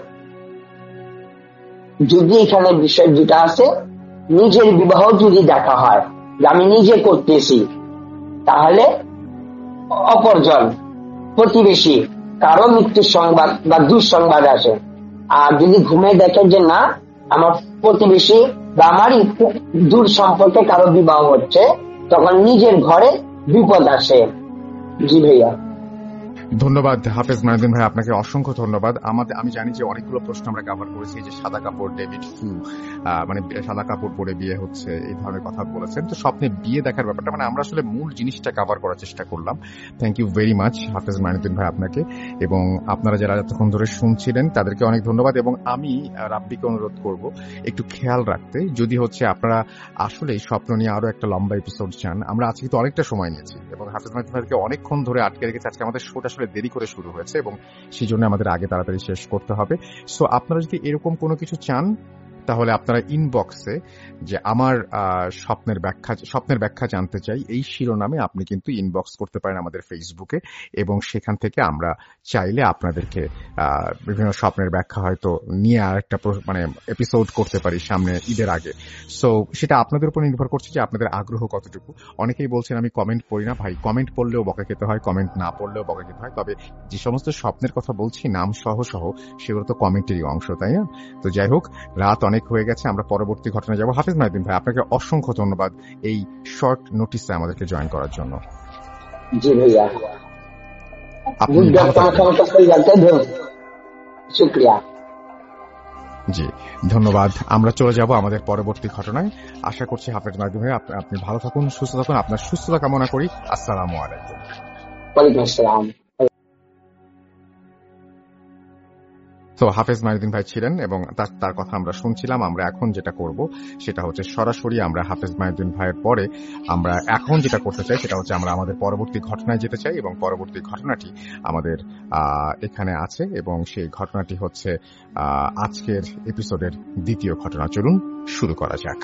Speaker 3: যদি এখানে বিষয় যেটা আছে, নিজের বিবাহ যদি দেখা হয় যে আমি নিজে করতেছি, তাহলে অপরজন, প্রতিবেশী কারো মৃত্যুর সংবাদ বা দুঃসংবাদ আসে। আর যদি ঘুমে দেখে যে না আমার প্রতিবেশী বা আমারই দূর সম্পর্কে কারো বিবাহ হচ্ছে, তখন নিজের ঘরে বিপদ আসে। জি ভাইয়া।
Speaker 1: ধন্যবাদ হাফেজ মাইনুদ্দিন ভাই, আপনাকে অসংখ্য ধন্যবাদ। আমাদের আমি জানি যে অনেকগুলো প্রশ্ন আমরা কভার করেছি, যে সাদা কাপড়, ডেভিড ফু, মানে সাদা কাপড় পরে বিয়ে হচ্ছে, এই ধরনের কথা বলেছেন। তো স্বপ্নে বিয়ে দেখার ব্যাপারটা মানে আমরা আসলে মূল জিনিসটা কভার করার চেষ্টা করলাম। থ্যাংক ইউ ভেরি মাচ হাফেজ মাইনুদ্দিন ভাই আপনাকে, এবং আপনারা যারা এতক্ষণ ধরে শুনছিলেন তাদেরকে অনেক ধন্যবাদ। এবং আমি রাব্বিকে অনুরোধ করব একটু খেয়াল রাখতে, যদি হচ্ছে আপনারা আসলে স্বপ্ন নিয়ে আরো একটা লম্বা এপিসোড চান। আমরা আজকে তো অনেকটা সময় নিয়েছি এবং হাফেজ মাইনুদ্দিন ভাইকে অনেকক্ষণ ধরে আটকে রেখেছি। আজকে আমাদের শোটা আসলে দেরি করে শুরু হয়েছে এবং সেই জন্য আমাদের আগে তাড়াতাড়ি শেষ করতে হবে। সো আপনারা যদি এরকম কোনো কিছু চান তাহলে আপনারা ইনবক্সে যে আমার স্বপ্নের ব্যাখ্যা স্বপ্নের ব্যাখ্যা জানতে চাই এই শিরোনামে আপনি কিন্তু ইনবক্স করতে পারেন আমাদের ফেসবুকে, এবং সেখান থেকে আমরা চাইলে আপনাদেরকে বিভিন্ন স্বপ্নের ব্যাখ্যা হয়তো নিয়ে আর একটা মানে এপিসোড করতে পারি সামনে ঈদের আগে। সো সেটা আপনাদের উপর নির্ভর করছে যে আপনাদের আগ্রহ কতটুকু। অনেকেই বলছেন আমি কমেন্ট পড়ি না। ভাই, কমেন্ট পড়লেও বকা খেতে হয়, কমেন্ট না পড়লেও বকা খেতে হয়। তবে যে সমস্ত স্বপ্নের কথা বলছি নাম সহ সহ সেগুলো তো কমেন্টেরই অংশ, তাই না? তো যাই হোক, রাত অনেক হয়ে গেছে, আমরা পরবর্তী ঘটনা যাব। হাফেজ মাইনুদ্দিন ভাই, আপনাকে অসংখ্য ধন্যবাদ এই শর্ট নোটিসে আমাদেরকে জয়েন করার জন্য।
Speaker 3: জি ভাইয়া, শুকরিয়া।
Speaker 1: জি ধন্যবাদ। আমরা চলে যাব আমাদের পরবর্তী ঘটনায়। আশা করছি হাফেজ মাইনুদ্দিন ভাই আপনি ভালো থাকুন, সুস্থ থাকুন। আপনার সুস্থতা কামনা করি। আসসালামু আলাইকুম।
Speaker 3: ওয়ালাইকুম আসসালাম।
Speaker 1: তো হাফেজ মাইনুদ্দিন ভাই ছিলেন এবং তার কথা আমরা শুনছিলাম। আমরা এখন যেটা করব সেটা হচ্ছে সরাসরি আমরা হাফেজ মাইনুদ্দিন ভাইয়ের পরে আমরা এখন যেটা করতে চাই সেটা হচ্ছে আমরা আমাদের পরবর্তী ঘটনায় যেতে চাই, এবং পরবর্তী ঘটনাটি আমাদের এখানে আছে এবং সেই ঘটনাটি হচ্ছে আজকের এপিসোডের দ্বিতীয় ঘটনা। চলুন শুরু করা যাক।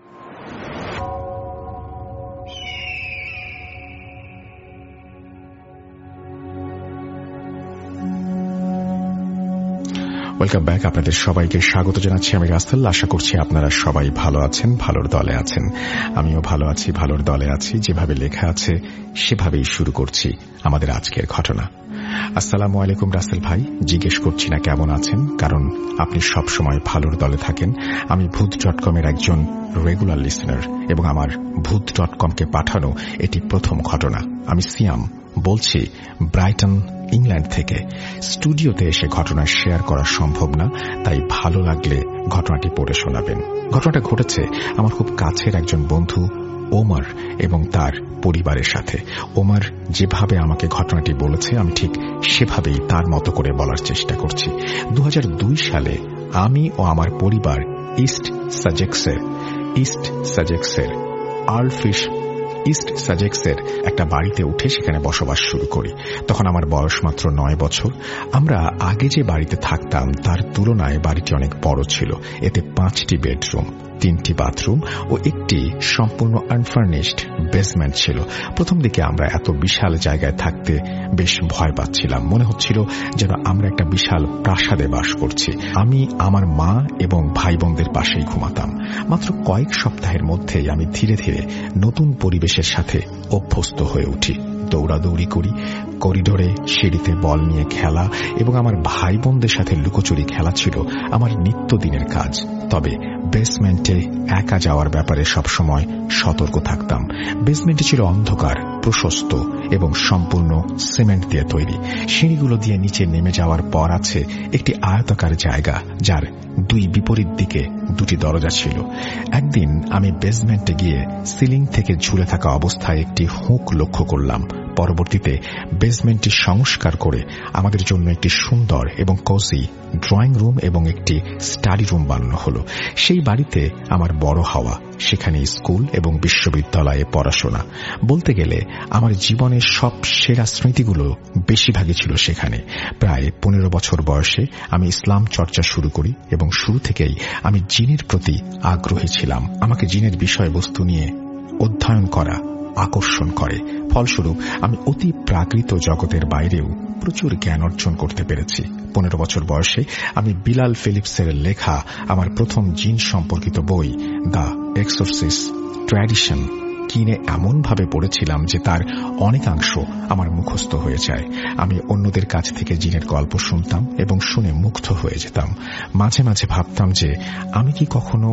Speaker 1: Welcome back. আপনাদের সবাইকে স্বাগত জানাচ্ছি আমি রাসেল। আশা করছি আপনারা সবাই ভালো আছেন, ভালোর দলে আছেন। আমিও ভালো আছি, ভালোর দলে আছি। যেভাবে লেখা আছে সেভাবেই শুরু করছি আমাদের আজকের ঘটনা। আসসালামু আলাইকুম রাসেল ভাই। জিজ্ঞেস করছি না কেমন আছেন, কারণ আপনি সব সময় ভালোর দলে থাকেন। আমি ভূত ডট কম এর একজন রেগুলার লিসেনার এবং আমার ভূত ডট কম কে পাঠানো এটি প্রথম ঘটনা। আমি সিয়াম বলছি ব্রাইটন, ইংল্যান্ড থেকে। স্টুডিওতে এসে ঘটনা শেয়ার করা সম্ভব না, তাই ভালো লাগলে ঘটনাটি পড়ে শোনাবেন। ঘটনাটা ঘটেছে আমার খুব কাছের একজন বন্ধু ওমর এবং তার পরিবারের সাথে। ওমর যেভাবে আমাকে ঘটনাটি বলেছে আমি ঠিক সেভাবেই তার মতো করে বলার চেষ্টা করছি। দু হাজার দুই সালে আমি ও আমার পরিবার ইস্ট সাজেক্সের ইস্ট সাজেক্সের আর্লফিশ ইস্ট সাজেক্সের একটা বাড়িতে উঠে সেখানে বসবাস শুরু করি। তখন আমার বয়স মাত্র নয় বছর। আমরা আগে যে বাড়িতে থাকতাম তার তুলনায় বাড়িটি অনেক বড় ছিল। এতে পাঁচটি বেডরুম, তিনটি বাথরুম ও একটি সম্পূর্ণ আনফার্নিশড বেসমেন্ট ছিল। প্রথম দিকে আমরা এত বিশাল জায়গায় থাকতে বেশ ভয় পাচ্ছিলাম। মনে হচ্ছিল যেন আমরা একটা বিশাল প্রাসাদে বাস করছি। আমি আমার মা এবং ভাই বোনদের পাশেই ঘুমাতাম। মাত্র কয়েক সপ্তাহের মধ্যেই আমি ধীরে ধীরে নতুন পরিবেশের সাথে অভ্যস্ত হয়ে উঠি। দৌড়াদৌড়ি করি, করিডোরে সিঁড়িতে বল নিয়ে খেলা এবং আমার ভাই বোনদের সাথে লুকোচুরি খেলা ছিল আমার নিত্যদিনের কাজ। তবে বেসমেন্টে একা যাওয়ার ব্যাপারে সবসময় সতর্ক থাকতাম। বেসমেন্টে ছিল অন্ধকার, প্রশস্ত এবং সম্পূর্ণ সিমেন্ট দিয়ে তৈরি। সিঁড়িগুলো দিয়ে নিচে নেমে যাওয়ার পর আছে একটি আয়তাকার জায়গা, যার দুই বিপরীত দিকে দুটি দরজা ছিল। একদিন আমি বেসমেন্টে গিয়ে সিলিং থেকে ঝুলে থাকা অবস্থায় একটি হুক লক্ষ্য করলাম। পরবর্তীতে বেসমেন্টটি সংস্কার করে আমাদের জন্য একটি সুন্দর এবং কোজি ড্রয়িং রুম এবং একটি স্টাডি রুম বানানো হলো। সেই বাড়িতে আমার বড় হওয়া, সেখানে স্কুল এবং বিশ্ববিদ্যালয়ে পড়াশোনা। বলতে গেলে আমার জীবনের সব সেরা স্মৃতিগুলো বেশিরভাগই ছিল সেখানে। প্রায় পনেরো বছর বয়সে আমি ইসলাম চর্চা শুরু করি এবং শুরু থেকেই আমি জিনের প্রতি আগ্রহী ছিলাম। আমাকে জিনের বিষয়বস্তু নিয়ে অধ্যয়ন করা আকর্ষণ করে। ফলস্বরূপ আমি অতি প্রাকৃত জগতের বাইরেও প্রচুর জ্ঞান অর্জন করতে পেরেছি। পনেরো বছর বয়সে আমি বিলাল ফিলিপসের লেখা আমার প্রথম জিন সম্পর্কিত বই দ্য এক্সোরসিস্ট ট্র্যাডিশন কিনে এমনভাবে পড়েছিলাম যে তার অনেকাংশ আমার মুখস্থ হয়ে যায়। আমি অন্যদের কাছ থেকে জিনের গল্প শুনতাম এবং শুনে মুগ্ধ হয়ে যেতাম। মাঝে মাঝে ভাবতাম যে আমি কি কখনো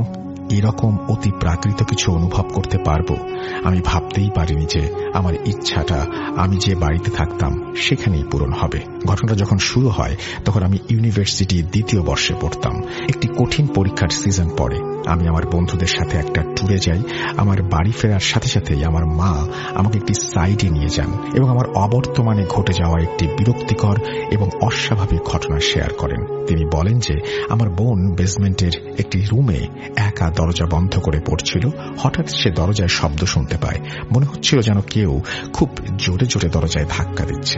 Speaker 1: এরকম অতি প্রাকৃত কিছু অনুভব করতে পারবো আমি ভাবতেই পারিনি যে আমার ইচ্ছাটা আমি যে বাড়িতে থাকতাম সেখানেই পূরণ হবে। ঘটনাটা যখন শুরু হয় তখন আমি ইউনিভার্সিটির দ্বিতীয় বর্ষে পড়তাম। একটি কঠিন পরীক্ষার সিজন পড়ে। আমি আমার বন্ধুদের সাথে একটা ট্যুরে যাই। আমার বাড়ি ফেরার সাথে সাথেই আমার মা আমাকে একটি সাইডে নিয়ে যান এবং আমার অবর্তমানে ঘটে যাওয়া একটি বিরক্তিকর এবং অস্বাভাবিক ঘটনা শেয়ার করেন। তিনি বলেন যে আমার বোন বেসমেন্টের একটি রুমে একা দরজা বন্ধ করে পড়ছিল। হঠাৎ সে দরজায় শব্দ শুনতে পায়। মনে হচ্ছিল যেন কেউ খুব জোরে জোরে দরজায় ধাক্কা দিচ্ছে।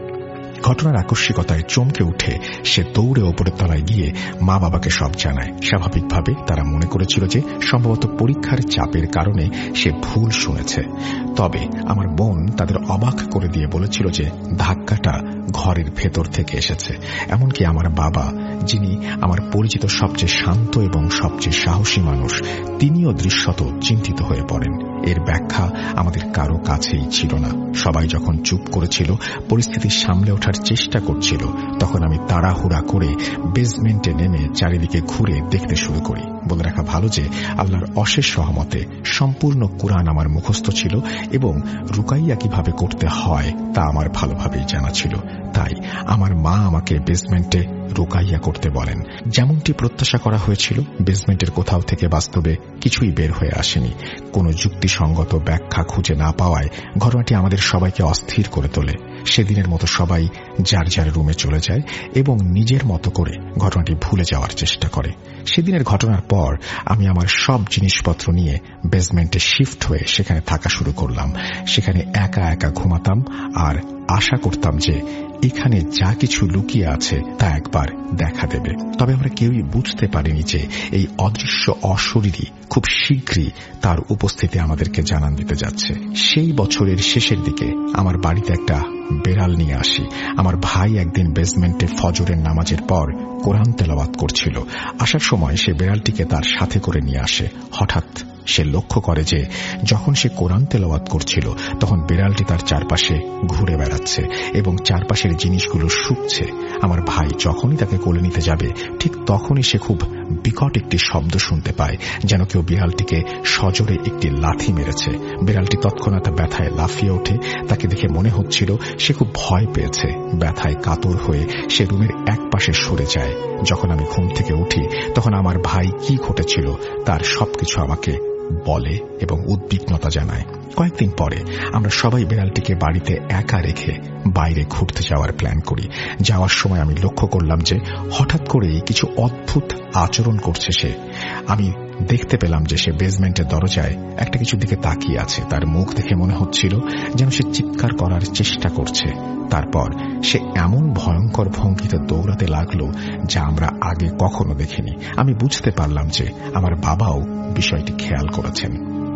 Speaker 1: ঘটনার আকস্মিকতায় চমকে উঠে সে দৌড়ে ওপরের তলায় গিয়ে মা বাবাকে সব জানায়। স্বাভাবিকভাবে তারা মনে করেছিল যে সম্ভবত পরীক্ষার চাপের কারণে সে ভুল শুনেছে। তবে আমার বোন তাদের অবাক করে দিয়ে বলেছিল যে ধাক্কাটা ঘরের ভেতর থেকে এসেছে। এমনকি আমার বাবা, যিনি আমার পরিচিত সবচেয়ে শান্ত এবং সবচেয়ে সাহসী মানুষ, তিনিও দৃশ্যত চিন্তিত হয়ে পড়েন। এর ব্যাখ্যা আমাদের কারো কাছেই ছিল না। সবাই যখন চুপ করেছিল, পরিস্থিতি সামলে ওঠার চেষ্টা করছিল, তখন আমি তাড়াহুড়া করে বেসমেন্টে নেমে চারিদিকে ঘুরে দেখতে শুরু করি। বলে রাখা ভালো যে আল্লাহর অশেষ সহমতে সম্পূর্ণ কুরআন আমার মুখস্থ ছিল এবং রুকাইয়া কিভাবে করতে হয় তা আমার ভালোভাবেই জানা ছিল। তাই আমার মা আমাকে বেসমেন্টে রুকাইয়া করতে বলেন। যেমনটি প্রত্যাশা করা হয়েছিল, বেসমেন্টের কোথাও থেকে বাস্তবে কিছুই বের হয়ে আসেনি। কোনো যুক্তিসঙ্গত ব্যাখ্যা খুঁজে না পাওয়ায় ঘটনাটি আমাদের সবাইকে অস্থির করে তোলে। সেদিনের মতো সবাই যার যার রুমে চলে যায় এবং নিজের মতো করে ঘটনাটি ভুলে যাওয়ার চেষ্টা করে। সেদিনের ঘটনার পর আমি আমার সব জিনিসপত্র নিয়ে বেসমেন্টে শিফট হয়ে সেখানে থাকা শুরু করলাম। সেখানে একা একা ঘুমাতাম আর আশা করতাম যে এখানে যা কিছু লুকিয়ে আছে তা একবার দেখা দেবে। তবে আমরা কেউই বুঝতে পারিনি যে এই অদৃশ্য অশরীরী খুব শীঘ্রই তার উপস্থিতি আমাদেরকে জানান দিতে যাচ্ছে। সেই বছরের শেষের দিকে আমার বাড়িতে একটা বেড়াল নিয়ে আসি। আমার ভাই একদিন বেসমেন্টে ফজরের নামাজের পর কোরআন তেলাওয়াত করছিল। আসার সময় সে বেড়ালটিকে তার সাথে করে নিয়ে আসে। হঠাৎ সে লক্ষ্য করে যে যখন সে কোরআন তেলাওয়াত করছিল তখন বিড়ালটি তার চারপাশে ঘুরে বেড়াচ্ছে এবং চারপাশের জিনিসগুলো শুকছে। আমার ভাই যখনই তাকে কোলে নিতে যাবে ঠিক তখনই সে খুব বিকট একটি শব্দ শুনতে পায়, যেন কেউ বিড়ালটিকে সজোরে একটি লাথি মেরেছে। বিড়ালটি তৎক্ষণাৎ ব্যথায় লাফিয়ে ওঠে। তাকে দেখে মনে হচ্ছিল সে খুব ভয় পেয়েছে। ব্যথায় কাতর হয়ে সে রুমের এক পাশে সরে যায়। যখন আমি ঘুম থেকে উঠি তখন আমার ভাই কি ঘটেছিল তার সবকিছু আমাকে বলে এবং উদ্বিগ্নতা জানায়। কয়েকদিন পরে আমরা সবাই বিড়ালটিকে বাড়িতে একা রেখে বাইরে ঘুরতে যাওয়ার প্ল্যান করি। যাওয়ার সময় আমি লক্ষ্য করলাম যে হঠাৎ করেই কিছু অদ্ভুত আচরণ করছে সে। আমি দেখতে পেলাম যে সে বেসমেন্টের দরজায় একটা কিছুর দিকে তাকিয়ে আছে। তার মুখ দেখে মনে হচ্ছিল যেন সে চিৎকার করার চেষ্টা করছে। তারপর সে এমন ভয়ঙ্কর ভঙ্গিতে দৌড়াতে লাগলো যা আমরা আগে কখনো দেখিনি। আমি বুঝতে পারলাম যে আমার বাবাও বিষয়টি খেয়াল করেছেন।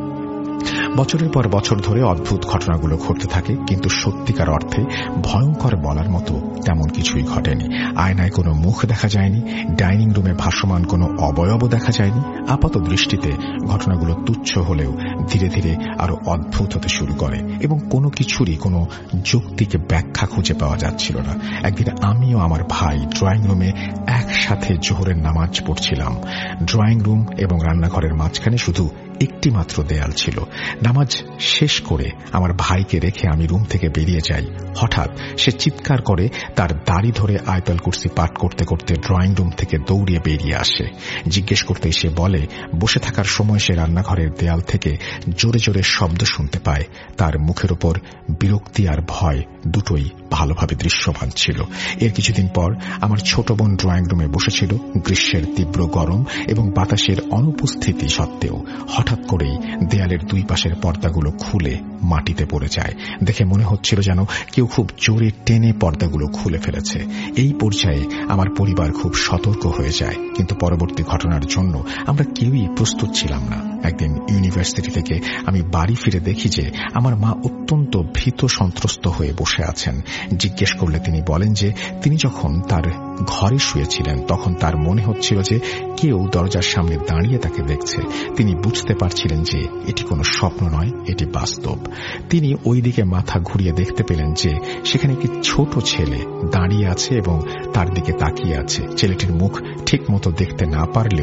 Speaker 1: বছরের পর বছর ধরে অদ্ভুত ঘটনাগুলো ঘটতে থাকে, কিন্তু সত্যিকার অর্থে ভয়ঙ্কর বলার মতো তেমন কিছুই ঘটেনি। আয়নায় কোনো মুখ দেখা যায়নি, ডাইনিং রুমে ভাসমান কোনো অবয়ব দেখা যায়নি। আপাত দৃষ্টিতে ঘটনাগুলো তুচ্ছ হলেও ধীরে ধীরে আরো অদ্ভুত হতে শুরু করে এবং কোনো কিছুরই কোনো যৌক্তিক ব্যাখ্যা খুঁজে পাওয়া যাচ্ছিল না। একদিন আমিও আমার ভাই ড্রয়িং রুমে একসাথে জোহরের নামাজ পড়ছিলাম। ড্রয়িং রুম এবং রান্নাঘরের মাঝখানে শুধু একটি মাত্র দেয়াল ছিল। নামাজ শেষ করে আমার ভাইকে রেখে আমি রুম থেকে বেরিয়ে যাই। হঠাৎ সে চিৎকার করে তার দাড়ি ধরে আয়াতুল কুরসি পাঠ করতে করতে ড্রয়িং রুম থেকে দৌড়িয়ে বেরিয়ে আসে। জিজ্ঞেস করতে সে বলে বসে থাকার সময় সে রান্নাঘরের দেয়াল থেকে জোরে জোরে শব্দ শুনতে পায়। তার মুখের উপর বিরক্তি আর ভয় দুটোই ভালোভাবে দৃশ্যমান ছিল। এর কিছুদিন পর আমার ছোট বোন ড্রয়িং রুমে বসেছিল। গ্রীষ্মের তীব্র গরম এবং বাতাসের অনুপস্থিতি সত্ত্বেও হঠাৎ করেই দেয়ালের দুই পাশের পর্দাগুলো খুলে মাটিতে পড়ে যায়। দেখে মনে হচ্ছিল যেন কেউ খুব জোরে টেনে পর্দাগুলো খুলে ফেলেছে। এই পর্যায়ে আমার পরিবার খুব সতর্ক হয়ে যায়, কিন্তু পরবর্তী ঘটনার জন্য আমরা কেউই প্রস্তুত ছিলাম না। একদিন ইউনিভার্সিটি থেকে আমি বাড়ি ফিরে দেখি যে আমার মা অত্যন্ত ভীত সন্ত্রস্ত হয়ে বসে আছেন। জিজ্ঞেস করলে তিনি বলেন যে তিনি যখন তার ঘরে শুয়েছিলেন তখন তার মনে হচ্ছিল যে কেউ দরজার সামনে দাঁড়িয়ে তাকে দেখছে। তিনি বুঝতে পারছিলেন যে এটি কোনো স্বপ্ন নয়, এটি বাস্তব। তিনি ওই দিকে মাথা ঘুরিয়ে দেখতে পেলেন যে সেখানে একটি ছোট ছেলে দাঁড়িয়ে আছে এবং তার দিকে তাকিয়ে আছে। ছেলেটির মুখ ঠিক মতো দেখতে না পারলেও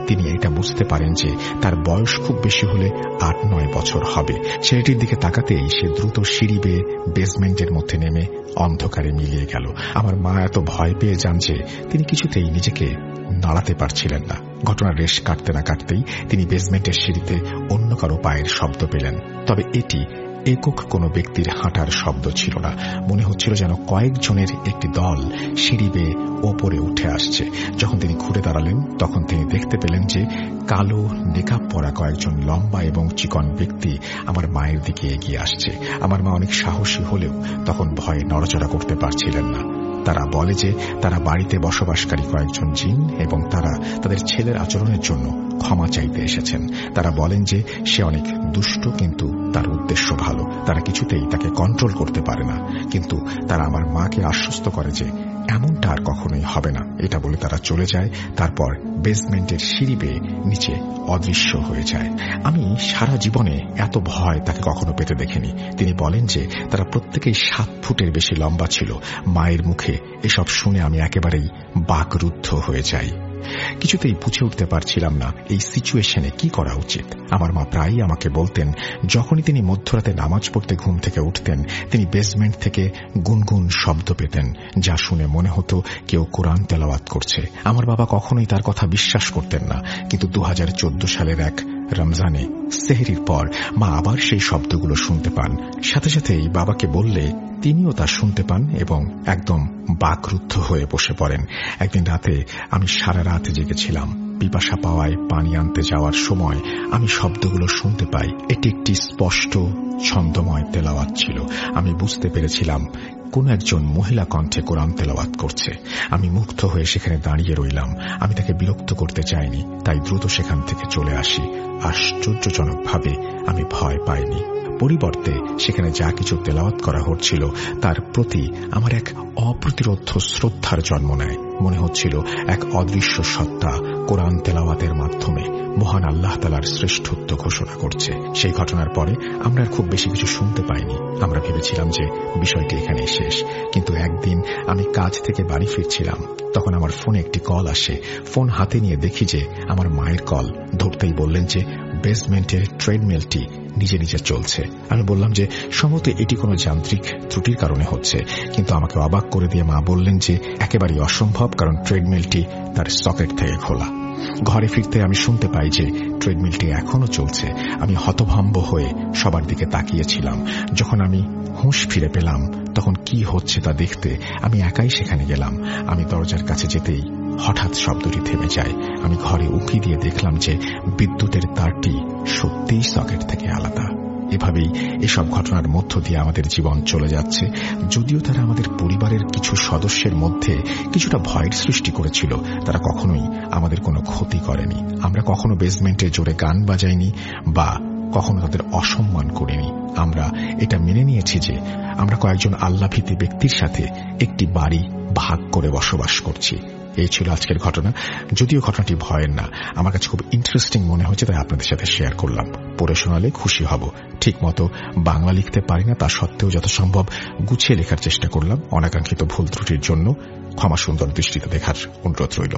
Speaker 1: তিনি এটা বুঝতে পারেন যে তার বয়স খুব বেশি হলে আট নয় বছর হবে। ছেলেটির দিকে তাকাতেই সে দ্রুত সিঁড়ি বেয়ে বেসমেন্টের মধ্যে নেমে অন্ধকারে মিলিয়ে গেল। আমার মা এত ভয় পেয়ে যান যে তিনি কিছুতেই নিজেকে নাড়াতে পারছিলেন না। ঘটনার রেশ কাটতে না কাটতেই তিনি বেসমেন্টের সিঁড়িতে অন্য কারো পায়ের শব্দ পেলেন। তবে এটি একক কোনো ব্যক্তির হাঁটার শব্দ ছিল না, মনে হচ্ছিল যেন কয়েকজনের একটি দল সিঁড়ি বেয়ে ওপরে উঠে আসছে। যখন তিনি ঘুরে দাঁড়ালেন তখন তিনি দেখতে পেলেন যে কালো নেকাব পরা কয়েকজন লম্বা এবং চিকন ব্যক্তি আমার মায়ের দিকে এগিয়ে আসছে। আমার মা অনেক সাহসী হলেও তখন ভয়ে নড়াচড়া করতে পারছিলেন না। তারা বলে যে তারা বাড়িতে বসবাসকারী কয়েকজন জিন এবং তারা তাদের ছেলের আচরণের জন্য ক্ষমা চাইতে এসেছেন। তারা বলেন যে সে অনেক দুষ্ট, কিন্তু তার উদ্দেশ্য ভালো, তারা কিছুতেই তাকে কন্ট্রোল করতে পারে না। কিন্তু তারা আমার মাকে আশ্বস্ত করে যে এমনটা আর কখনোই হবে না। এটা বলে তারা চলে যায়, তারপর বেসমেন্টের সিঁড়ি বেয়ে নিচে অদৃশ্য হয়ে যায়। আমি সারা জীবনে এত ভয় তাকে কখনো পেতে দেখিনি। তিনি বলেন যে তারা প্রত্যেকেই সাত ফুটের বেশি লম্বা ছিল। মায়ের মুখে এসব শুনে আমি একেবারেই বাকরুদ্ধ হয়ে যাই। কিছুতেই বুঝে উঠতে পারছিলাম না এই সিচুয়েশনে কি করা উচিত। আমার মা প্রায়ই আমাকে বলতেন যখনই তিনি মধ্যরাতে নামাজ পড়তে ঘুম থেকে উঠতেন তিনি বেসমেন্ট থেকে গুনগুন শব্দ পেতেন, যা শুনে মনে হতো কেউ কোরআন তেলাওয়াত করছে। আমার বাবা কখনোই তার কথা বিশ্বাস করতেন না, কিন্তু দু হাজার চোদ্দ সালের এক রমজানে সেহরির পর মা আবার সেই শব্দগুলো শুনতে পান। সাথে সাথেই বাবাকে বললে তিনিও তা শুনতে পান এবং একদম বাকরুদ্ধ হয়ে বসে পড়েন। একদিন রাতে আমি সারা রাত জেগেছিলাম। পিপাসা পাওয়ায় পানি আনতে যাওয়ার সময় আমি শব্দগুলো শুনতে পাই। এটি একটি স্পষ্ট ছন্দময় তেলাওয়াত ছিল। আমি বুঝতে পেরেছিলাম কোন একজন মহিলা কণ্ঠে কোরআন তেলাওয়াত করছে। আমি মুগ্ধ হয়ে সেখানে দাঁড়িয়ে রইলাম। আমি তাকে বিরক্ত করতে চাইনি, তাই দ্রুত সেখান থেকে চলে আসি। আশ্চর্যজনকভাবে আমি ভয় পাইনি। পরিবর্তে সেখানে যা কিছু তেলাওয়াত করা হচ্ছিল তার প্রতি আমার এক অপ্রতিরোধ শ্রদ্ধার জন্ম নেয়। মনে হচ্ছিল এক অদৃশ্য সত্তা কোরআন তেলাওয়াতের মাধ্যমে মহান আল্লাহ তাআলার শ্রেষ্ঠত্ব ঘোষণা করছে। সেই ঘটনার পরে আমরা আর খুব বেশি কিছু শুনতে পাইনি। আমরা ভেবেছিলাম যে বিষয়টি এখানেই শেষ। কিন্তু একদিন আমি কাজ থেকে বাড়ি ফিরছিলাম, তখন আমার ফোনে একটি কল আসে। ফোন হাতে নিয়ে দেখি যে আমার মায়ের কল। ধরতেই বললেন যে বেসমেন্টের ট্রেডমিলটি নিজে নিজে চলছে। আমি বললাম যে সম্ভবত এটি কোনো যান্ত্রিক ত্রুটির কারণে হচ্ছে, কিন্তু আমাকে অবাক করে দিয়ে মা বললেন যে একেবারেই অসম্ভব, কারণ ট্রেডমিলটি তার সকেট থেকে খোলা। ঘরে ফিরতে আমি শুনতে পাই যে ট্রেডমিলটি এখনো চলছে। আমি হতভম্ব হয়ে সবার দিকে তাকিয়েছিলাম। যখন আমি হুঁশ ফিরে পেলাম তখন কি হচ্ছে তা দেখতে আমি একাই সেখানে গেলাম। আমি দরজার কাছে যেতেই হঠাৎ শব্দটি থেমে যায়। আমি ঘরে উঁকি দিয়ে দেখলাম যে বিদ্যুতের তারটি সত্যিই সকেট থেকে আলাদা। এভাবেই এসব ঘটনার মধ্য দিয়ে আমাদের জীবন চলে যাচ্ছে। যদিও তারা আমাদের পরিবারের কিছু সদস্যের মধ্যে কিছুটা ভয়ের সৃষ্টি করেছিল, তারা কখনোই আমাদের কোনো ক্ষতি করেনি। আমরা কখনো বেসমেন্টে জোরে গান বাজাইনি বা কখনো তাদের অসম্মান করিনি। আমরা এটা মেনে নিয়েছি যে আমরা কয়েকজন আল্লাভীতি ব্যক্তির সাথে একটি বাড়ি ভাগ করে বসবাস করছি। এই ছিল আজকের ঘটনা। যদিও ঘটনাটি ভয়ের না, আমার কাছে খুব ইন্টারেস্টিং মনে হয়েছে, তাই আপনাদের সাথে শেয়ার করলাম। পড়ে শোনালে খুশি হব। ঠিক মতো বাংলা লিখতে পারি না, তা সত্ত্বেও যথাসম্ভব গুছিয়ে লেখার চেষ্টা করলাম। অনাকাঙ্ক্ষিত ভুল ত্রুটির জন্য ক্ষমা সুন্দর দৃষ্টিতে দেখার অনুরোধ রইল।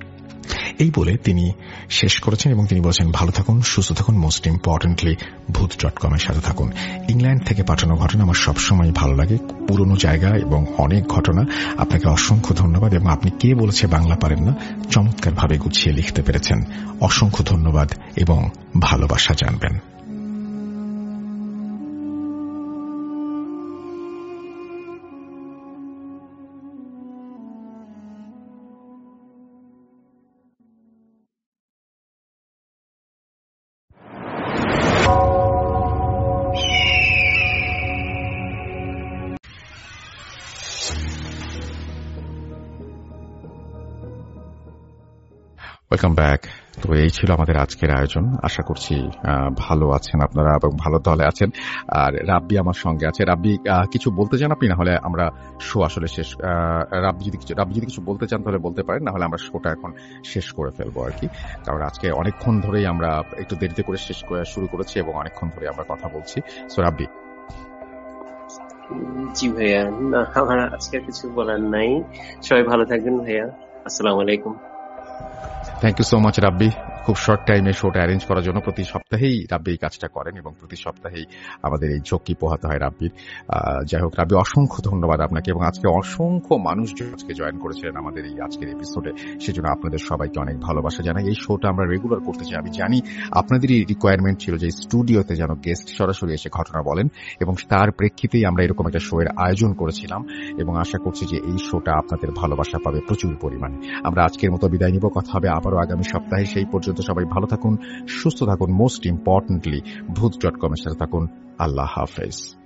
Speaker 1: এই বলে তিনি শেষ করেছেন এবং তিনি বলেছেন ভালো থাকুন, সুস্থ থাকুন, most importantly Bhoot dot com এর সাথে থাকুন। ইংল্যান্ড থেকে পাঠানো ঘটনা আমার সবসময় ভালো লাগে, পুরনো জায়গা এবং অনেক ঘটনা। আপনাকে অসংখ্য ধন্যবাদ। এবং আপনি কে বলেছে বাংলা পারেন না, চমৎকারভাবে গুছিয়ে লিখতে পেরেছেন। অসংখ্য ধন্যবাদ এবং ভালোবাসা জানবেন। Welcome back. তো এই ছিল আমাদের আজকের আয়োজন। আশা করছি ভালো আছেন আপনারা এবং ভালো দলে আছেন। আর রাব্বি আমার সঙ্গে আছে। রাব্বি কিছু বলতে চান আপনি? না হলে আমরা শো আসলে শেষ। রাব্বি যদি কিছু রাব্বি যদি কিছু বলতে চান তাহলে বলতে পারেন, না হলে আমরা শোটা এখন শেষ করে ফেলবো আর কি। কারণ আজকে অনেকক্ষণ ধরেই আমরা একটু দেরিতে করে শেষ শুরু করেছি এবং অনেকক্ষণ ধরে আমরা কথা বলছি। সো রাব্বি।
Speaker 2: জি ভাইয়া, না আমার আজকে কিছু বলার নাই। সবাই ভালো থাকবেন ভাইয়া। আসসালামু আলাইকুম।
Speaker 1: Thank you so much Rabbi. খুব শর্ট টাইমে শোটা অ্যারেঞ্জ করার জন্য প্রতি সপ্তাহেই রাব্বি এই কাজটা করেন এবং প্রতি সপ্তাহেই আমাদের এই ঝক্কি পোহাতে হয় রাব্বির। যাই হোক রাব্বি, অসংখ্য ধন্যবাদ আপনাকে, এবং আজকে অসংখ্য মানুষ আজকে জয়েন করেছিলেন আমাদের এই আজকের এপিসোডে, সেজন্য আপনাদের সবাইকে অনেক ভালোবাসা জানাই। এই শোটা আমরা রেগুলার করতে চাই। আমি জানি আপনাদেরই রিকোয়ারমেন্ট ছিল যে স্টুডিওতে যেন গেস্ট সরাসরি এসে ঘটনা বলেন, এবং তার প্রেক্ষিতেই আমরা এরকম একটা শো এর আয়োজন করেছিলাম, এবং আশা করছি যে এই শোটা আপনাদের ভালোবাসা পাবে প্রচুর পরিমাণে। আমরা আজকের মতো বিদায় নিব, কথা হবে আবারও আগামী সপ্তাহে। সেই পর্যন্ত সবাই ভালো থাকুন, সুস্থ থাকুন, most importantly Bhoot dot com এর সাথে থাকুন। আল্লাহ হাফেজ।